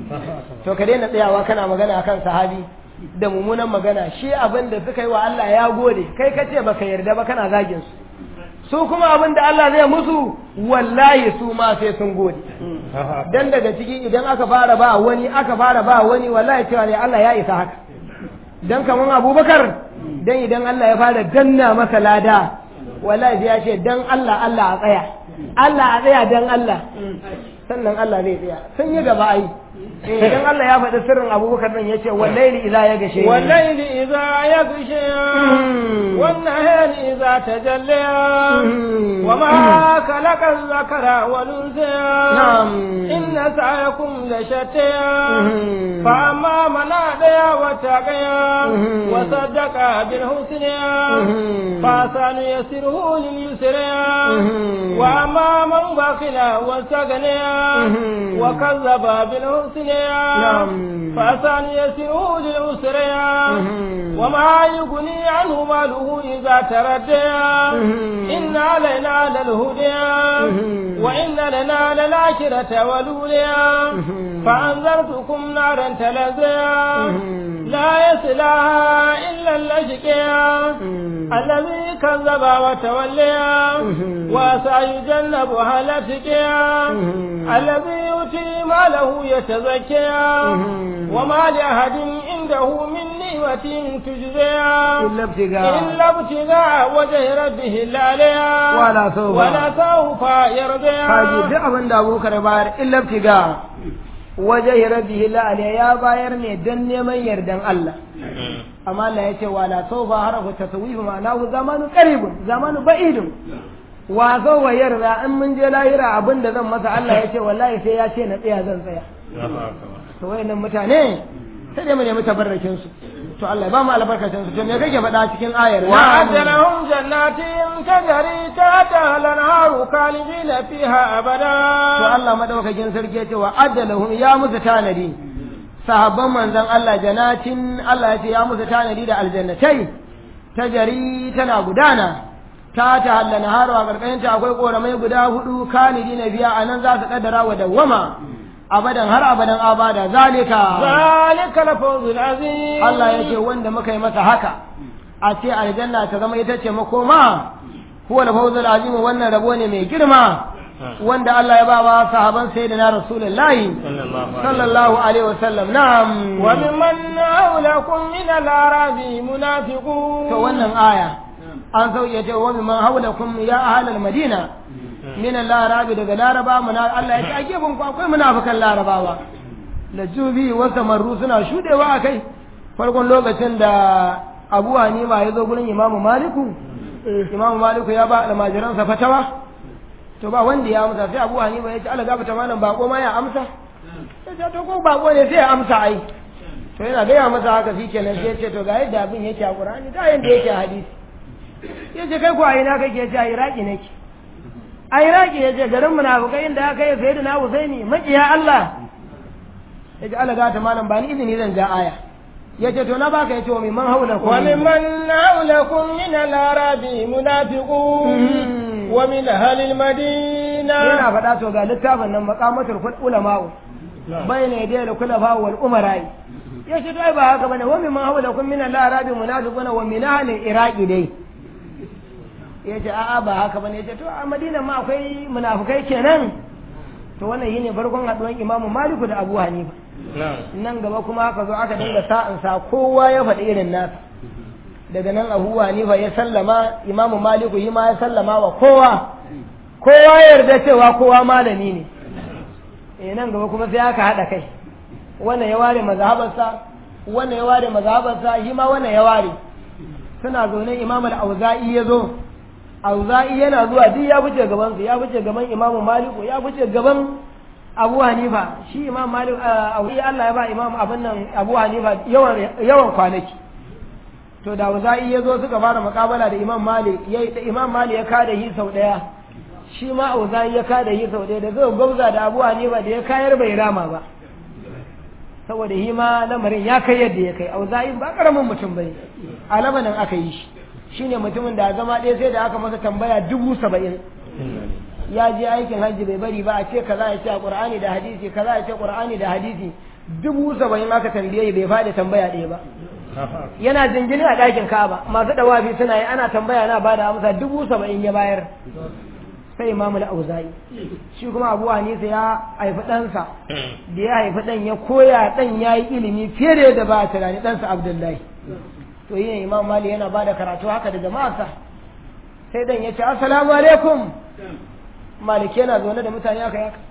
to ka daina tsayawa kana magana akan sahabi da mummunan magana shi abinda suka yi wa Allah ya gode kai ka ce baka yarda ba kana zagin su su kuma abinda Allah zai musu wallahi su ma sai sun gode dan daga ciki idan aka fara ba wani aka fara ba wani wallahi cewa ne Allah ya isa haka dan kaman Abubakar dan idan Allah ya fara danna masa lada wallahi ya ce dan Allah Allah a tsaya Allah a tsaya dan Allah sannan Allah zai tsaya sun yi gaba ai idan Allah ya faɗi sirrin Abubakar nan yace wallahi idza ya gashe wallahi idza ya gashe wan nahari idza tajalla wa ma khalaqa zakara wal unsa inna sa'yakum la shatta fa amma man adaya wa taqaya wa saddaqa bil husna fa sanu yasiruhu lil yusra wa amma man bakhila wa sagana wa kazzaba bil husna فأسان يسيره للأسرى وما يغني عنه ماله إذا تردى إن علينا للهدى وإن لنا للآخرة والأولى فأنذرتكم نارا تلظى لا يصلاها إلا الأشقى الذي كذب وتولى وسيجنبها الأتقى الذي يؤتي ماله يتزكى وما لأحد عنده من نعمة تجزى إلا ابتغاء وجه ربه الأعلى ولا سوف ولا سوف يرضى kaji duk abin da abokar bayar illa tiga waje rabbihi la ya bayar ne dan neman yardan Allah amma Allah yace wala sawfa harafu taswif ma'anahu zamanu qaribun zamanu ba'idun wa sawfa yarda in mun je lahira abinda zan masa Allah yace wallahi sai ya ce na tsaya zan tsaya to wayannan mutane sai dai mu nemi tabarrakin su to Allah ya ba mu albarkacin su to me kake faɗa cikin ayar wa ajalahum jannatin tajri tahta al-anharu khalidina fiha abada to Allah madaukakin sarki ya ce wa ajalahum ya musu tanadi sahabban manzon Allah jannatin Allah ya ce ya musu tanadi da aljannatai tajri tana gudana ta ta halla naharu a karkashin ta akwai koramai guda hudu kanidina biya anan za su kaddara wa dawama abadan har abadan abada zalika zalika al-fawzul azim Allah yake wanda muka yi masa haka a ce aljanna ta zama ita ce makoma huwa al-fawzul azim wannan rabo ne mai girma wanda Allah ya ba wa sahaban sayyidina rasulullahi sallallahu alaihi wasallam na'am wa mimman hawlakum min al-arabi munafiqun to wannan aya an sauke ta wa mimman hawlakum ya ahlal madina min al-arabi daga laraba muna Allah ya ce a gefen ku akwai munafikan larabawa da jubi wa samarru suna shudewa akai farkon lokacin da Abu Hanifa ya zo gurin Imam Maliku Imam Maliku ya ba almajiransa fatawa to ba wanda ya amsa sai Abu Hanifa ya ce Allah gafata malam bako ma ya amsa sai ce to ko bako ne sai ya amsa ai to yana ga ya masa haka shikenan sai ya ce to ga yadda abin yake a Qur'ani da yanda yake a hadisi yace kai ko a ina kake ce a Iraki nake a Iraki yace garin munafikai inda aka yi sayyidina Husaini makiya Allah yace Allah gafata malam ba ni izini zan ga aya yace to na baka yace wa mimman haulakum wa mimman haulakum min al-arabi munafiqun wa min ahli al-madina yana faɗa to ga littafin nan maqamatul ulama bayna yaday al-khulafa wal umara yace to ai ba haka bane wa mimman haulakum min al-arabi munafiqun wa min ahli al-iraqi dai yace a'a ba haka bane yace to a Madina ma akwai munafikai kenan to wannan shine farkon haduwan Imam Malik da Abu Hanifa nan gaba kuma aka zo aka dinga sa'ansa kowa ya faɗi irin nasa daga nan Abu Hanifa ya sallama Imam Maliku yi ma ya sallama wa kowa kowa ya yarda cewa kowa malami ne eh nan gaba kuma sai aka hada kai wannan ya ware mazhabarsa wannan ya ware mazhabarsa shi ma wannan ya ware suna zaune Imam al-Auza'i ya zo Auza'i yana zuwa duk ya fice gaban su ya fice gaban Imam Maliku ya fice gaban Abu Hanifa shi Imam Malik auki Allah ya ba Imam abin nan Abu Hanifa yawan yawan kwanaki to da Auza'i ya zo suka fara muƙabala da Imam Malik yayi da Imam Malik ya kada shi sau daya shi ma Auza'i ya kada shi sau daya da zai gauza da Abu Hanifa da ya kayar bai rama ba saboda shi ma lamarin ya kai yadda ya kai Auza'i ba karamin mutum bane a Labanan aka yi shi shine mutumin da zama ɗaya sai da aka masa tambaya dubu saba'in ya je aikin hajji bai bari ba a ce kaza ya ce a Qur'ani da hadisi kaza ya ce Qur'ani da hadisi dubu saba'in aka tambaye bai fada tambaya ɗaya ba yana jingine a ɗakin Ka'aba masu dawafi suna yi ana tambaya na bada amsa dubu saba'in ya bayar sai Imam al-Auza'i shi kuma Abu Hanifa ya haifi ɗansa da ya haifi ɗan ya koya ɗan ya yi ilimi fiye da yadda ba a tunani ɗansa Abdullahi to yi Imam Malik yana bada karatu haka da jama'arsa sai dan ya ce assalamu alaikum Malik yana zaune da mutane aka yaka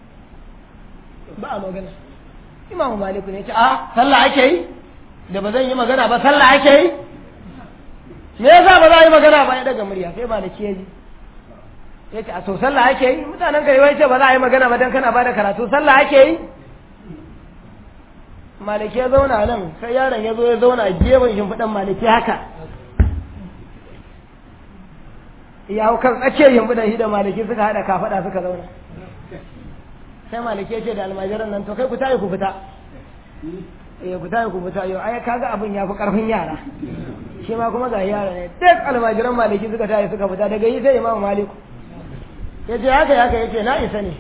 ba a magana Imam Malik ne ya ce a sallah ake yi da ba zan yi magana ba sallah ake yi me yasa ba za a yi magana ba ya daga murya sai Malik ya ji ya ce a so sallah ake yi mutanen kai wai ce ba za a yi magana ba dan kana bada karatu sallah ake yi Maliki ya zauna nan sai yaron ya zo ya zauna a gefen shimfiɗan Maliki haka ya hau kan tsakiyar shimfiɗan shi da Maliki suka haɗa kafaɗa suka zauna sai Maliki ya ce da almajiran nan to kai ku tayi ku fita eh ku tayi ku fita yau ai kaga abin ya fi ƙarfin yara shi ma kuma ga yara ne duk almajiran Maliki suka tayi suka fita daga yi sai Imam Maliku ya ce haka haka ya ce na isa ne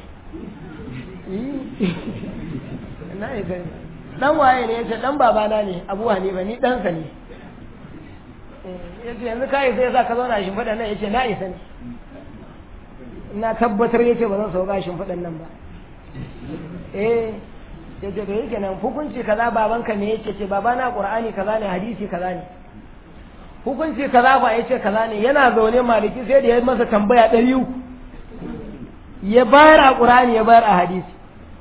na isa ne dan waye ne yace dan babana ne Abu Hanifa ni dan sa ne yace yanzu kai sai yasa ka zauna shin fadan nan yace na isa ne ina tabbatar yace ba zan sauka shin fadan nan ba eh yace to yake nan hukunci kaza babanka ne yace ce babana Qur'ani kaza ne hadisi kaza ne hukunci kaza ba yace kaza ne yana zaune Maliki sai da ya masa tambaya ɗari uku ya bayar a Qur'ani ya bayar a hadisi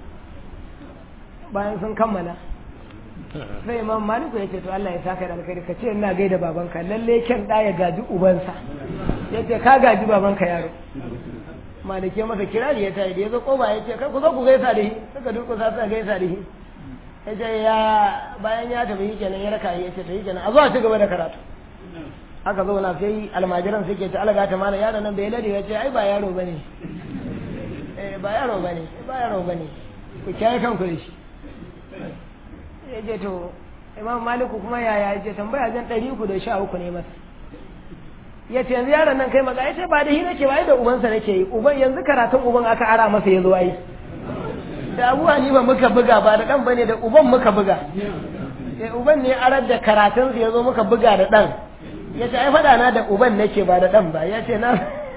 bayan sun kammala sai Imam Maliku ya ce to Allah ya saka da alkhairi ka ce ina gaida babanka lalle kyan da ya gaji ubansa ya ce ka gaji babanka yaro Maliki masa kirari ya tayi da ya zo koba ya ce kai ku zo ku gaisa da shi suka durko sa suka gaisa da shi ya ce ya bayan ya tafi kenan ya raka ya ce to kenan a zo a ci gaba da karatu aka zo na sai almajiran suke ta alaga ta mana yaron nan bai lade ya ce ai ba yaro bane eh ba yaro bane ba yaro bane ku kiyaye kanku da shi ya ce to Imam Maliku kuma yaya ya ce tambaya zan ɗari uku da sha uku ne masa ya ce yanzu yaron nan kai maka ya ce ba da shi nake ba ai da ubansa nake yi uban yanzu karatun uban aka ara masa ya zo ai da abuwa ni ba muka buga ba da dan bane da uban muka buga eh uban ne arar da karatun ya zo muka buga da dan ya ce ai fada na da uban nake ba da dan ba ya ce na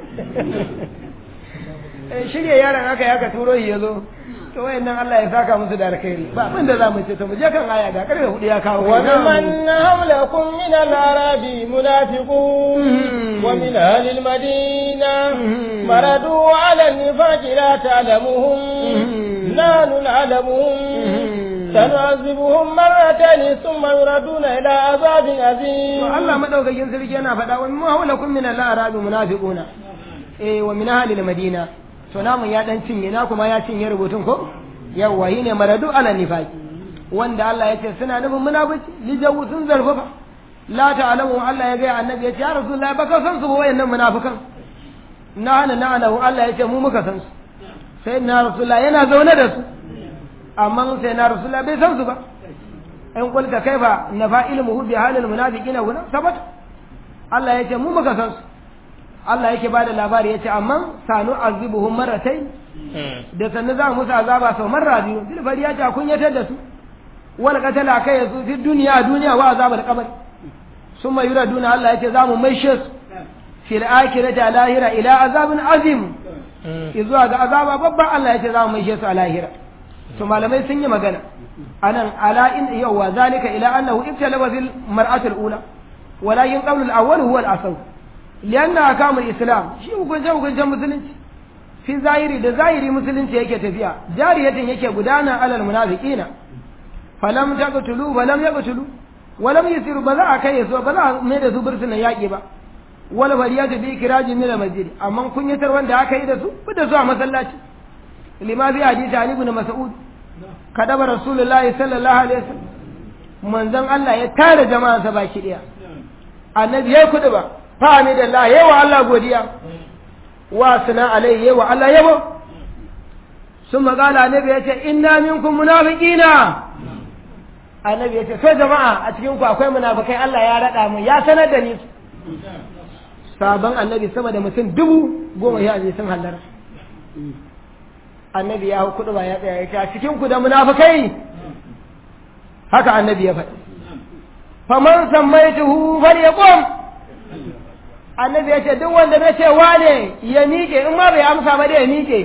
shirya yaron aka ya ka turo shi ya zo to wayannan Allah ya saka musu da alkhairi ba abin da zamu ce to mu je kan aya ga karfe hudu ya kawo wa man hamlakum min al-arabi munafiqun wa min ahli al-madina maradu ala an-nifaq la ta'lamuhum la na'lamuhum سنعذبهم مرتين ثم يردون إلى عذاب عظيم الله مدوكين سرجي أنا فدا وما هو لكم من الأعراب منافقون إيه ومن أهل المدينة سنام يا دان cinye na kuma ya cinye rubutun ko yawa ne maradu ala nifaqi wanda Allah ya ce suna nufin munafici lijawu sun zarfafa la ta'lamu Allah ya ga annabi ya ce ya rasulullahi baka san su wayannan munafikan na na na Allah ya ce mu muka san su sai na rasulullahi yana zaune da su amma sai na rasulullah bai san su ba in kulta kaifa nafa ilmuhu bi halil munafiqina huna sabat Allah yace mu muka san su Allah yake bada labari yace amma sanu azibuhum marratayn da sannan za mu musu azaba sau marra biyu bil bari yace kun yatar da su wal qatala kai su fi duniya duniya wa azabul qabr summa yuraduna Allah yace za mu maishe su fil akhirati lahira ila azabin azim izuwa ga azaba babba Allah yace za mu maishe su a lahira to malamai sun yi magana anan ala in yawa zalika ila annahu ibtalaba bil mar'ati al-ula walakin qawl al-awwal huwa al-asl lianna akam al-islam shi hukunce hukuncen musulunci fi zahiri da zahiri musulunci yake tafiya jariyatin yake gudana alal munafiqina falam taqtulu falam yaqtulu walam yasiru ba za a kai su ba za a mai da su bursunan yaƙi ba wala bariyatu bi kirajin min al-masjid amma kunyatar wanda aka yi da su fita su a masallaci lima fi hadisi ali ibn mas'ud kadaba rasulullahi sallallahu alaihi wasallam manzon Allah ya tare jama'a sa baki daya annabi ya kudu ba fa hamidallah yawa Allah godiya wa sana alaihi yawa Allah yabo sun magana annabi ya ce inna minkum munafiqina annabi ya ce sai jama'a a cikin ku akwai munafikai Allah ya rada mu ya sanar da ni sabon annabi sama da mutum dubu goma ya je sun hallara annabi ya hau kudu ba ya tsaya ya a cikin ku da munafikai haka annabi ya faɗi faman sammaituhu falyaqum annabi ya ce duk wanda na ce wane ya miƙe in ma bai amsa ba dai ya miƙe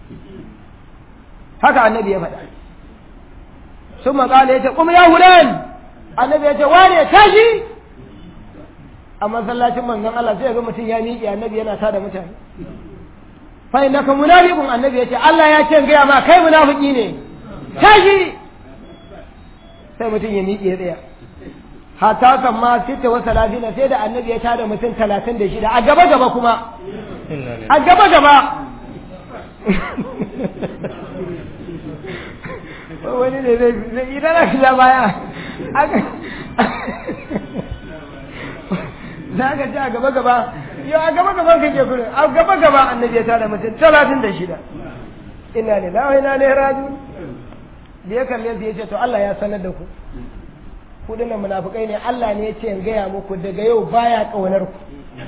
haka annabi ya faɗi sun maƙala ya ce kuma ya hulan annabi ya ce wane ya tashi a masallacin manzon Allah sai ya ga mutum ya miƙe annabi yana tada mutane fa innaka munafiqun annabi yace Allah ya ce ga ma kai munafiki ne tashi sai mutum ya miƙe tsaya hatta kan ma sita wa salafina sai da annabi ya tada mutum talatin da shida a gaba gaba kuma a gaba gaba wani ne zai idan aka baya za ka ci a gaba gaba yau a gaba gaban kake gurin a gaba gaba annabi ya tada mutum talatin da shida ina ne lawa ina ne raju da ya kalle su ya ce to Allah ya sanar da ku ku dinnan munafikai ne Allah ne ya ce in gaya muku daga yau baya kaunar ku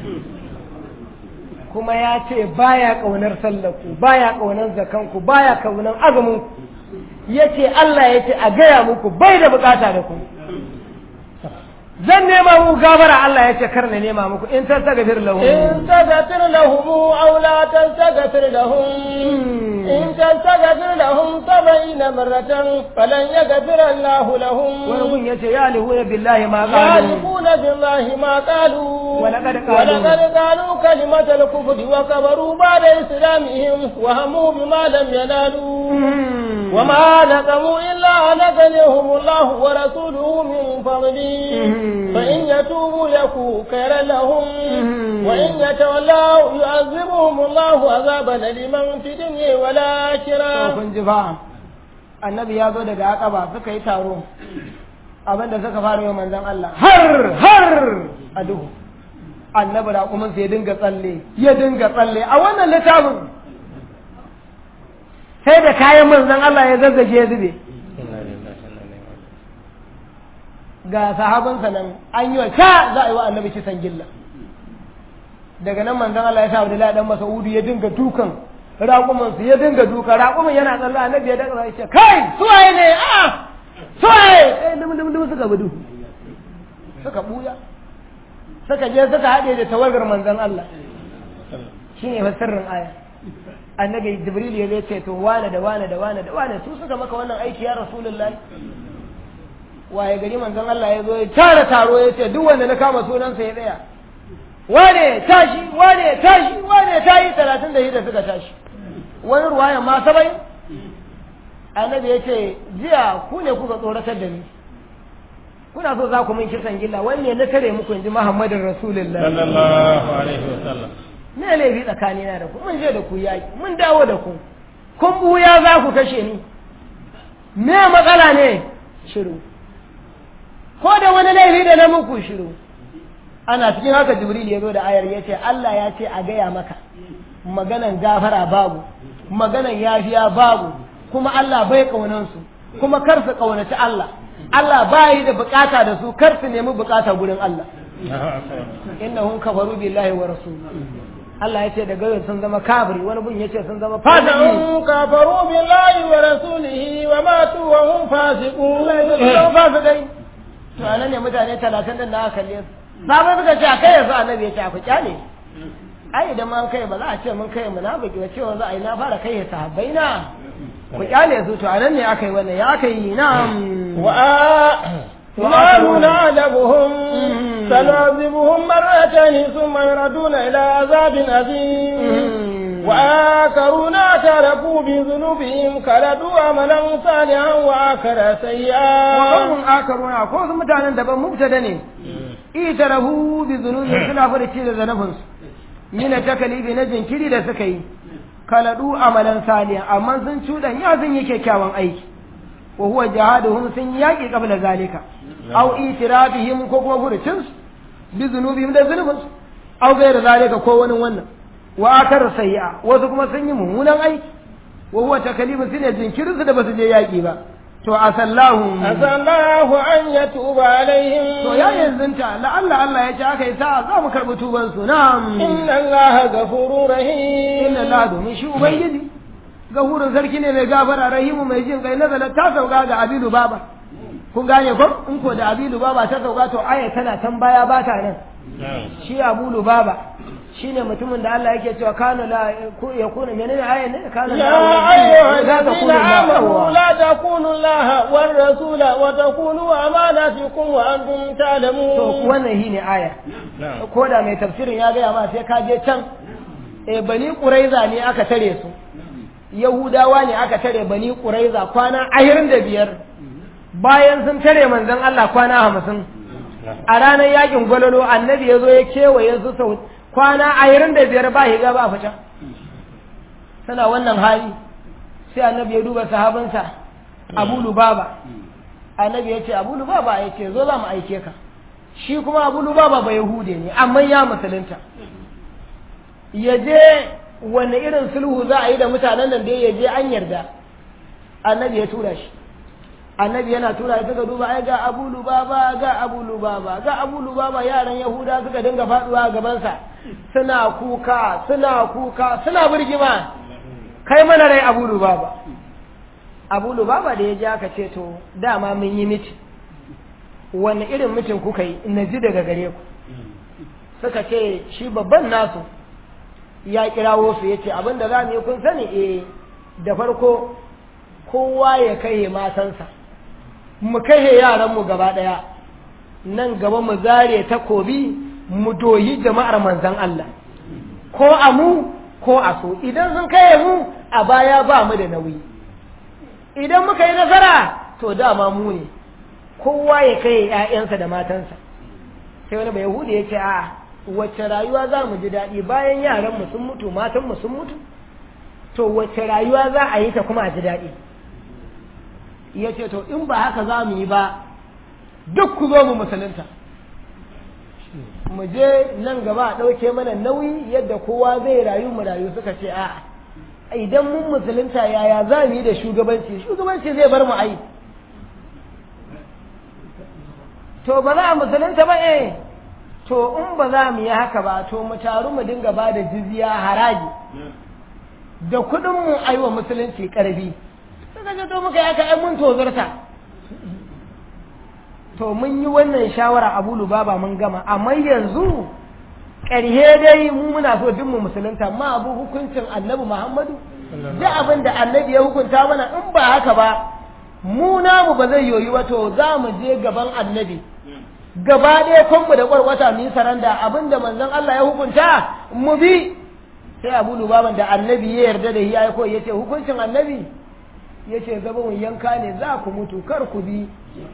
kuma ya ce baya kaunar sallar ku baya kaunar zakan ku baya kaunar azumin ku yace Allah ya ce a gaya muku bai da bukata da ku zan nema muku gafara Allah ya ce kar na nema muku in tastaghfir lahum in tastaghfir lahum aw la tastaghfir lahum in tastaghfir lahum sab'ina marratan falan yaghfir Allah lahum wani gun yace ya alihuna billahi ma qalu ya alihuna billahi ma qalu wa laqad qalu wa laqad qalu kalimatal kufri wa kabaru ba'da islamihim wa hamu bima lam yanalu وما نقموا إلا أن أغنيهم الله ورسوله من فضله فإن يتوبوا يكون خيرا لهم وإن يتولوا يعذبهم الله عذابا أليما في الدنيا والآخرة. kun ji fa annabi ya zo daga Aqaba suka yi taro abinda suka fara yau manzon Allah har har a duhu annabi da kuma sai ya dinga tsalle ya dinga tsalle a wannan littafin sai da kayan manzon Allah ya zazzage ya zube ga sahabansa nan an yi wa ta za a yi wa annabi kisan gilla daga nan manzon Allah ya sa Abdullahi dan Mas'ud ya dinga dukan raƙuman su ya dinga duka raƙuman yana tsallo annabi ya daga ya ce kai suwaye ne a suwaye eh dum dum dum suka budu suka buya suka je suka haɗe da tawagar manzon Allah shine fassarar aya annabi Jibril ya ce to wane da wane da wane da wane su suka maka wannan aiki ya Rasulullahi waye gari manzon Allah ya zo ya tara taro ya ce duk wanda na kama sunansa ya tsaya wane tashi wane tashi wane tayi talatin da shida suka tashi wani ruwayan ma sabai annabi ya ce jiya ku ne kuka tsoratar da ni kuna so za ku min kisan gilla wanne na tare muku inji Muhammadin Rasulullah sallallahu alaihi wasallam me laifi tsakanina da ku mun je da ku yaki mun dawo da ku kun buya za ku kashe ni me matsala ne shiru ko da wani laifi da na muku shiru ana cikin haka Jibril ya zo da ayar ya ce Allah ya ce a gaya maka maganan gafara babu maganan yafiya babu kuma Allah bai kaunansu kuma kar su kaunaci Allah Allah bai da bukata da su kar su nemi bukata gurin Allah innahum kafaru billahi wa rasulihi Allah ya ce daga yau sun zama kafiri wani gun ya ce sun zama fasiki innahum kafaru billahi wa rasulihi wa matu wa hum fasiqun sun fasikai to anan ne mutane talatin din da aka kalle su sabai suka ce akai yanzu annabi ya ce ku kyale ai idan man kai ba za a ce mun kai munafiki ba cewa za a yi na fara kai sahabbai na ku kyale su to anan ne aka yi wannan ya aka yi na'am wa وآخرون نعذبهم سنعذبهم مرتين ثم يردون إلى عذاب أليم وآخرون اعترفوا بذنوبهم خلطوا عملا صالحا وآخر سيئا وقوم آخرون أقول ثم تعالى دبا مبتدني اعترفوا بذنوبهم سنة فرشي لذنبهم من التكليف نجن كلي لسكي خلطوا عملا صالحا أما سنشودا يازن يكيكاوان أيك وهو جهادهم سنياكي قبل ذلك أو إترافهم كوكو فرشنس بذنوبهم ده ذنبس أو غير ذلك كوان ون وآخر سيئة وذكما سنيمهم هنا أي وهو تكليم سنة جنكرس ده بس جياكي با تو أسلاهم أسلاه أن يتوب عليهم تو يا يزنتا لعل الله يجعك يساء زام كربتوبا نعم إن الله غفور رحيم إن الله دومي شو بيدي gahurin sarki ne mai gafara rahimu mai jin kai nazala ta sauka ga abilu baba kun gane ko in ko da abilu baba ta sauka to aya tana tan baya ba ta nan shi abulu baba shine mutumin da Allah yake cewa kana la ya kuna menene aya ne kana ya ayyuhallazina amanu la takunu allaha war rasula wa takunu amanatukum wa antum ta'lamun to wannan shine aya ko da mai tafsirin ya ga ma sai ka je can eh bani quraiza ne aka tare su Yahudawa ne aka tare bani Quraiza kwana ashirin da biyar bayan sun tare manzon Allah kwana hamsin a ranar yakin gwalolo annabi ya zo ya kewaye su sau kwana ashirin da biyar ba higa ba fita suna wannan hali sai annabi ya duba sahabinsa Abu Lubaba annabi ya ce Abu Lubaba ya ce zo za mu aike ka shi kuma Abu Lubaba ba Yahude ne amma ya musulunta ya je wanne irin sulhu za a yi da mutanen nan da ya je an yarda annabi ya tura shi annabi yana tura shi suka duba ai ga Abu Lubaba ga Abu Lubaba ga Abu Lubaba yaran Yahuda suka dinga faduwa a gaban sa suna kuka suna kuka suna burgima kai mana rai Abu Lubaba Abu Lubaba da ya ji aka ce to dama mun yi miti wanne irin mitin kuka yi na ji daga gare ku suka ce shi babban nasu ya kirawo su yace abinda za mu yi kun sani eh da farko kowa ya kai matansa mu kai yaran mu gaba daya nan gaba mu zare takobi mu doyi jama'ar manzon Allah ko a mu ko a so idan sun kai mu a baya ba mu da nauyi idan muka yi nasara to dama mu ne kowa ya kai ƴaƴansa da matansa sai wani bai yahudi yace a'a wacce rayuwa za mu ji daɗi bayan yaranmu sun mutu matanmu sun mutu to wacce rayuwa za a yi ta kuma a ji daɗi ya ce to in ba haka za mu yi ba duk ku zo mu musulunta mu je nan gaba a ɗauke mana nauyi yadda kowa zai rayu mu rayu suka ce a'a idan mun musulunta yaya za mu yi da shugabanci shugabanci zai bar mu ai to ba za a musulunta ba eh to in ba za mu yi haka ba to mu taru mu dinga ba da jizya haraji da kuɗin mu aiwa musulunci ƙarfi suka ce to muka yi haka ai mun tozarta to mun yi wannan shawara Abu Lubaba mun gama amma yanzu ƙarhe dai mu muna so duk mu musulunta amma abu hukuncin Annabi Muhammadu duk abin da Annabi ya hukunta mana in ba haka ba mu namu ba zai yoyi ba to za mu je gaban Annabi gaba ɗaya kanmu da ƙwarƙwata mu yi saranda abin da manzon Allah ya hukunta mu bi sai Abu Lubaban da Annabi ya yarda da ya ko yace hukuncin Annabi yace gaban yanka ne za ku mutu kar ku bi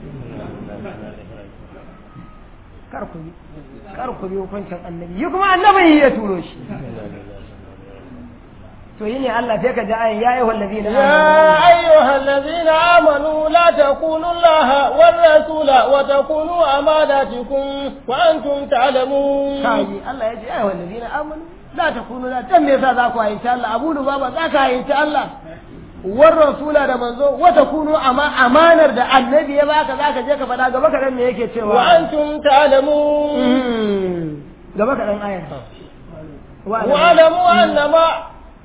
kar ku bi kar ku bi hukuncin Annabi yi kuma Annabi ya turo shi to yi ne Allah sai ka ji ayin ya ayyuhal ladina ya ayyuhal ladina amanu la takunu Allah war rasula wa takunu amanatikum wa antum ta'lamun kai Allah ya ce ya ayyuhal ladina amanu la takunu la dan me yasa za ku ayyuta Allah Abu Lubaba za ka ayyuta Allah war rasula da manzo wa takunu ama amanar da Annabi ya baka za ka je ka faɗa gaba kadan me yake cewa wa antum ta'lamun gaba kadan ayar wa alamu annama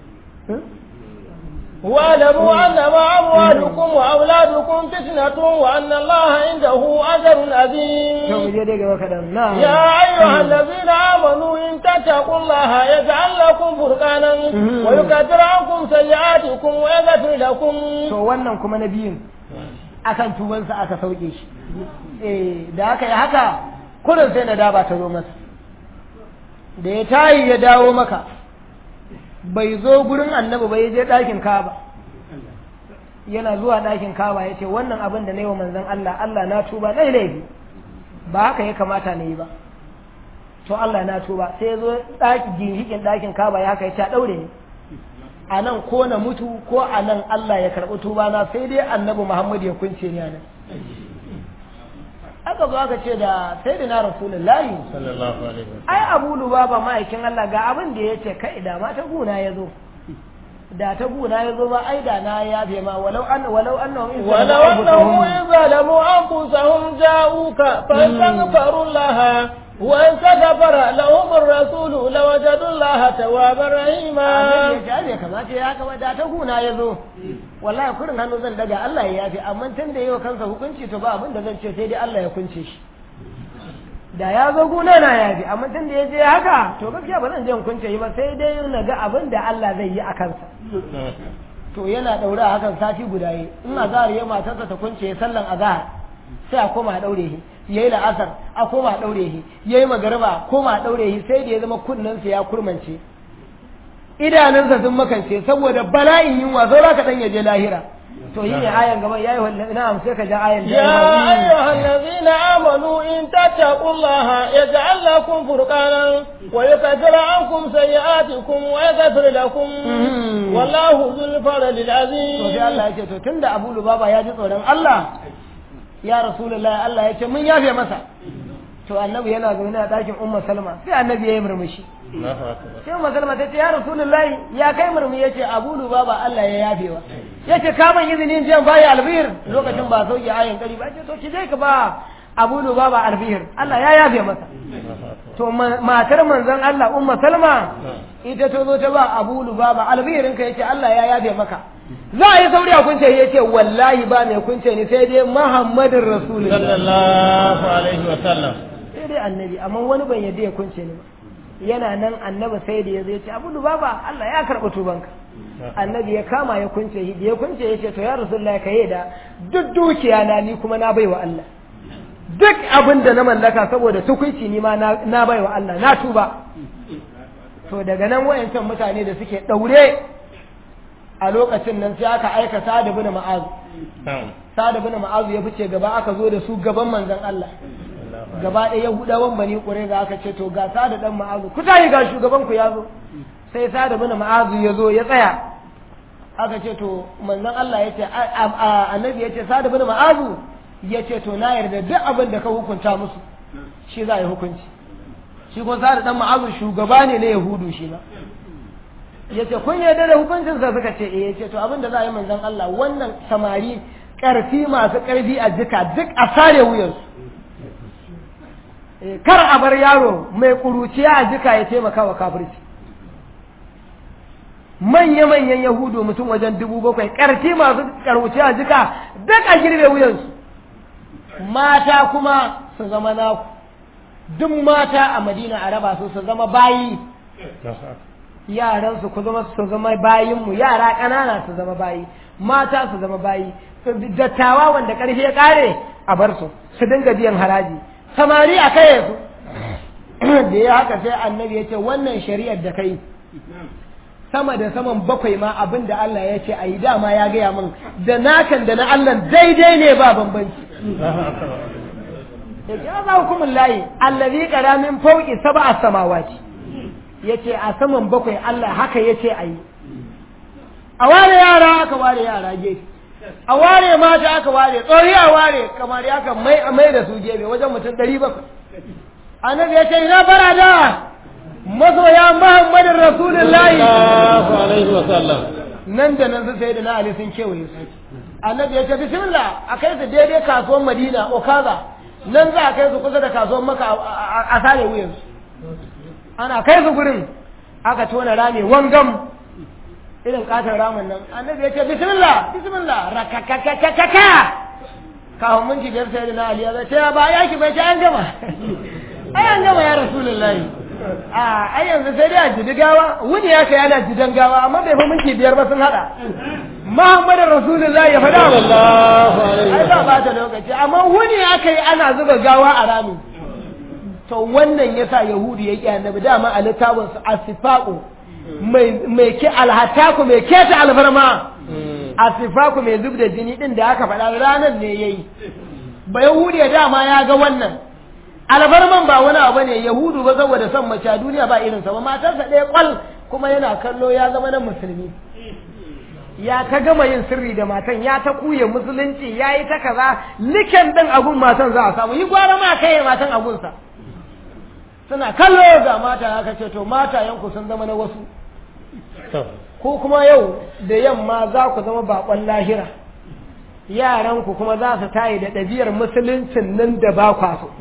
واعلموا انما اموالكم واولادكم فتنه وان الله عنده اجر عظيم يا ايها الذين امنوا ان تتقوا الله يجعل لكم فرقانا ويكفر عنكم سيئاتكم ويغفر لكم to wannan kuma nabiyin akan tubansa aka sauke shi eh da aka yi haka kullun sai na daba ta zo masa da ya tayi ya dawo maka bai zo gurin Annabi bai je ɗakin Kaaba yana zuwa ɗakin Kaaba ya ce wannan abin da na yi wa manzon Allah Allah na tuba na laifi ba haka ya kamata na yi ba to Allah na tuba sai ya zo ɗaki ginshikin ɗakin Kaaba ya haka ya ce a ɗaure ni a nan ko na mutu ko a nan Allah ya karɓi tuba na sai dai Annabi Muhammad ya kunce ni a nan aka zo aka ce da sayyidina rasulullahi sallallahu alaihi wasallam ai Abu Lubaba ma'aikin Allah ga abin da yace kai da ma ta guna yazo da ta guna yazo ba ai da na yafe ma walau an walau annahum walau annahum zalamu anfusahum ja'uka fastaghfiru laha wa istaghfara lahum ar-rasul lawajadu Allah tawwabar rahima ya ce kamata ya kama da ta guna yazo wallahi kurin hannu zan daga Allah ya yafe amma tun da yau kansa hukunci to ba abin da zan ce sai dai Allah ya kunce shi da ya zo guna na yafe amma tun da ya je haka to gaskiya ba zan je in kunce shi ba sai dai na ga abin da Allah zai yi a kansa to yana daure a hakan sati guda yi in azhar ya matarsa ta kunce sallan azhar sai a koma a daure shi yayi la'asar a koma a daure shi yayi magariba koma a daure shi sai da ya zama kunnensa ya kurmance idanunsa sun makance saboda bala'in yunwa zo za ka dan yaje lahira to yi ne ayan gaban yayi wallahi na'am sai ka ja ayan da ya ayyuhal ladina amanu in tattaqullaha yaj'al lakum furqanan wa yukaffir ankum sayi'atikum wa yaghfir lakum wallahu dhul fadlil azim to sai Allah ya ce to tunda Abu Lubaba ya ji tsoron Allah ya rasulullahi Allah ya ce mun yafe masa to annabi yana zaune a ɗakin umma salma sai annabi ya yi murmushi sai umma salma ta ce ya rasulullahi ya kai murmushi ya ce Abu Lubaba Allah ya yafewa ya ce ka ban izinin jiyan bayi albihir lokacin ba sauki ayin kari ba ce to ki je ka ba Abu Lubaba albihir Allah ya yafe masa to matar manzon Allah umma salma ita ta zo ta ba Abu Lubaba albihirin ka yace Allah ya yafe maka za a yi sauri a kunce ya ce wallahi ba mai kunce ni sai dai Muhammadin Rasulullah sallallahu alaihi wa sallam sai dai annabi amma wani ban yadda ya kunce ni ba yana nan annabi sai da ya zai ce Abu Lubaba Allah ya karɓi tubanka annabi ya kama ya kunce shi da ya kunce ya ce to ya Rasulullah ka yi da duk dukiya na ni kuma na baiwa Allah duk abin da na mallaka saboda tukunci ni ma na baiwa Allah na tuba to daga nan wayancan mutane da suke daure a lokacin nan sai aka aika Sa'ad ibn Mu'az Sa'ad ibn Mu'az ya fice gaba aka zo da su gaban manzon Allah gaba ɗaya Yahudawan Bani Qurayza aka ce to ga Sa'ad dan Mu'az ku tayi ga shugaban ku ya zo sai Sa'ad ibn Mu'az ya zo ya tsaya aka ce to manzon Allah ya ce annabi ya ce Sa'ad ibn Mu'az ya ce to na yarda duk abin da ka hukunta musu shi za a yi hukunci shi ko Sa'ad dan Mu'az shugaba ne na Yahudu shi ba yace kun yarda da hukuncin sa suka ce eh yace to abin da za a yi manzon Allah wannan samari karfi masu karfi a jika duk a sare wuyan su kar a bar yaro mai kuruciya a jika ya taimaka wa kafirci manya-manyan yahudu mutum wajen dubu bakwai ƙarfi masu ƙaruciya a jika duk a girbe wuyansu mata kuma su zama naku duk mata a madina a raba su su zama bayi yaransu ku zama su zama bayinmu yara ƙanana su zama bayi mata su zama bayi dattawa wanda ƙarfi ya ƙare a bar su su dinga biyan haraji samari a kai su da ya haka sai annabi ya ce wannan shari'ar da kai sama da saman bakwai ma abin da Allah ya ce a yi dama ya gaya min da nakan da na Allah daidai ne ba bambanci ya za hukumin layi allazi qara min fawqi sab'a samawati yace a saman bakwai Allah haka yace a yi a ware yara aka ware yara gefe a ware mata aka ware tsori a ware kamar aka mai mai da su gefe wajen mutum ɗari bakwai annabi ya ce ina barada masoya Muhammadin Rasulullahi sallallahu alaihi wa sallam nan da nan su sai da na Ali sun kewaye su annabi ya ce bismillah a kai su daidai kasuwar Madina Okaza nan za a kai su kusa da kasuwar Makka a sare wuyan su ana kai su gurin aka tona rami wangam irin katon ramin nan annabi ya ce bismillah bismillah rakakakakaka kawon minti biyar sai da na Ali ya ce ba yaki bai ce an gama ai an gama ya Rasulullahi a ai yanzu sai dai a jidi gawa wuni ya kai ana jidan gawa amma bai fi minti biyar ba sun hada Muhammadin Rasulullahi ya faɗa sallallahu alaihi ai ba ba ta lokaci amma wuni ya kai ana zuba gawa a rami to wannan yasa yahudi ya ki annabi dama a littafin su asifaqu mai mai ki alhataku mai keta alfarma asifaqu mai zub da jini din da aka faɗa ranar ne yayi ba yahudi ya dama ya ga wannan alfarman ba wani abu ne yahudu ba saboda son mace a duniya ba irinsa ba matarsa ɗaya kwal kuma yana kallo ya zama na musulmi ya ta gama yin sirri da matan ya ta kuye musulunci ya yi ta kaza liken ɗin agun matan za a samu yi gwara ma kai matan agunsa suna kallo ga mata aka ce to mata yanku sun zama na wasu ko kuma yau da yamma za ku zama baƙon lahira yaranku kuma za su tayi da ɗabi'ar musuluncin nan da ba kwa so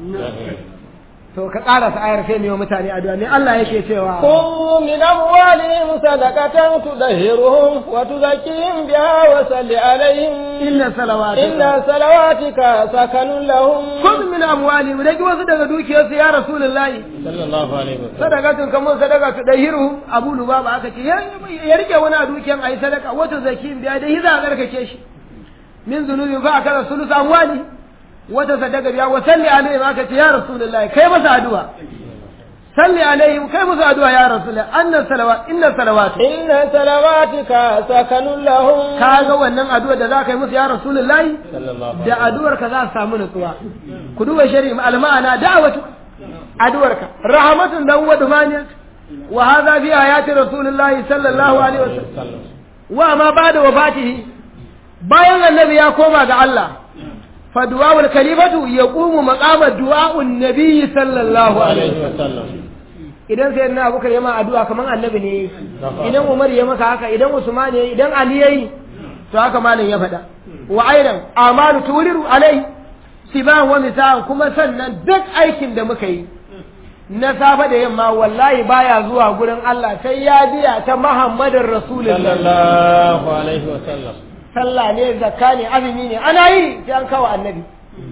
to ka ƙara sa ayar sai ne wa mutane addu'a ne Allah yake cewa qul min amwalihim sadaqatan tudahhiruhum wa tuzakkihim biha wa salli alaihim inna salawati inna salawatika sakanun lahum kun min amwalihim rage wasu daga dukiyarsu ya rasulullahi sallallahu alaihi wasallam sadaqatun kamar sadaka tudahhiruhum abu lubaba aka ce ya rike wani a dukiyan ayi sadaka wa tuzakkihim biha da hiza garkake shi min zunubi fa akala sulus amwali wata sadaka biya wa salli alaihi ma kace ya rasulullahi kai masa addu'a salli alaihi kai masa addu'a ya rasulullahi anna salawat inna salawat inna salawatika sakanun lahum kaga wannan addu'a da zaka yi musu ya rasulullahi da addu'ar ka za ka samu nutsuwa ku duba shari'a almana da'watu addu'ar ka rahmatun dan wa dumaniyat wa hadha fi ayati rasulullahi sallallahu alaihi wasallam wa ma ba'da wafatihi bayan annabi ya koma ga Allah fa du'a'ul kalimatu yaqumu maqama du'a'un nabiy sallallahu alaihi wasallam idan sai na Abubakar yama addu'a kaman annabi ne idan Umar ya maka haka idan Usman ya idan Ali yayi to haka malam ya faɗa wa aidan amalu turiru alai siban wa misan kuma sannan duk aikin da muka yi na safa da yamma wallahi baya zuwa gurin Allah sai ya biya ta Muhammadin Rasulullahi sallallahu alaihi wasallam sallah ne zakka ne azumi ne ana yi sai an kawo annabi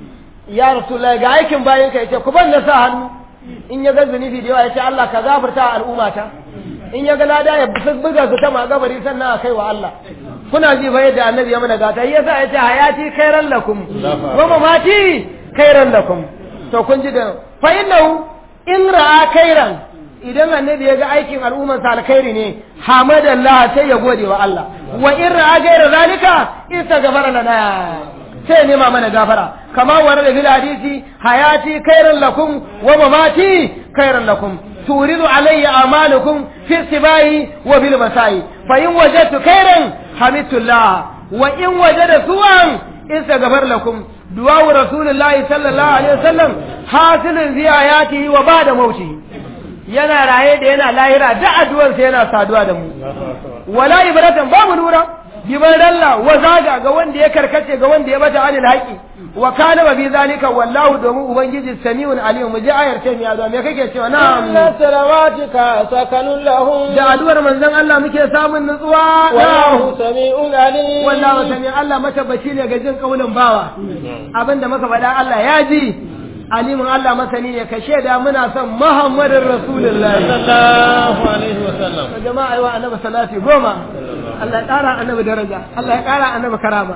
ya rasulullahi ga aikin bayan ka yace ku ban na sa hannu in ya ga zunubi da yawa yace Allah ka gafarta al'ummata in ya ga lada ya buga su ta magabari sannan a kai wa Allah kuna ji fa yadda annabi ya mana gata yasa yace hayati khairan lakum wa mamati khairan lakum to kun ji da fa innahu in ra'a khairan idan annabi ya ga aikin al'umman sa alkhairi ne hamadallah sai ya gode wa Allah wa in ra'a gaira zalika istaghfara lana sai nema mana gafara kama warada bil hadisi hayati khairan lakum wa mamati khairan lakum turidu alayya amalukum fi sibai wa bil masai fa in wajadtu khairan hamidullah wa in wajada su'an istaghfar lakum du'a rasulillahi sallallahu alaihi wasallam hasilun fi hayatihi wa ba'da mautihi yana raye da yana lahira da addu'ar sa yana saduwa da mu wala ibratan ba mu lura biban dalla wa zaga ga wanda ya karkace ga wanda ya bata anil haqi wa kana bi zalika wallahu domin ubangiji samiun alim mu ji ayar ce mi yazo me kake cewa na'am inna salawatika sakanun lahum da addu'ar manzon Allah muke samun nutsuwa wallahu samiun alim wallahu samiun Allah matabbaci ne ga jin kaulin bawa abinda muka faɗa Allah ya ji alimin Allah masani ne ka shaida muna son Muhammadin Rasulullahi sallallahu alaihi wasallam jama'a ayi wa annabi salati goma Allah ya ƙara annabi daraja Allah ya ƙara annabi karama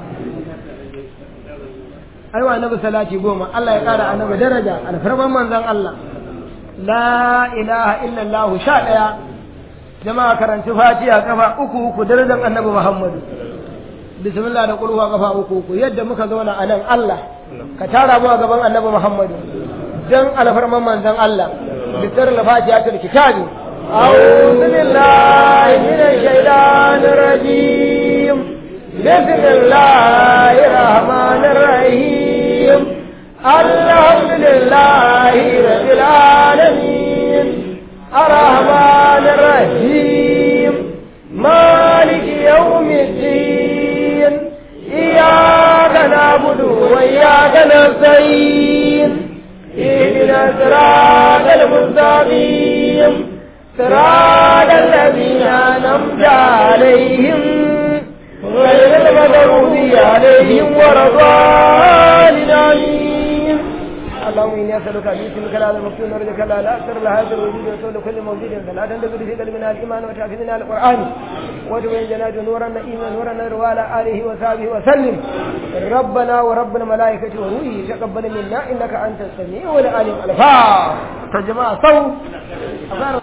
ayi wa annabi salati goma Allah ya ƙara annabi daraja alfarman manzon Allah la ilaha illallah sha ɗaya jama'a karanci fatiha kafa uku uku darajar annabi Muhammadu bismillah da kulwa kafa uku uku yadda muka zauna a nan Allah ka tara mu a gaban annabi Muhammadu dan alfarman manzon Allah bitar al-fatihatul kitabi a'udhu billahi minash shaitanir rajim bismillahir rahmanir rahim alhamdulillahi rabbil alamin arrahmanir rahim maliki yawmiddin iyyaka na'budu wa iyyaka nasta'in اهدنا الصراط المستقيم صراط الذين أنعمت عليهم غير المغضوب عليهم ولا الضالين اللهم إني أسألك باسمك هذا المكتوب ورجك لا لا أكثر لهذا الوجود وصول كل موجود فلا تنتظر في قلبنا الإيمان وتحفظنا القرآن وتبين جنات نورا نئيما نورا نور وعلى آله وصحبه وسلم ربنا ورب الملائكة وروحه تقبل منا إنك أنت السميع العليم الفاتحة. يا جماعة صوت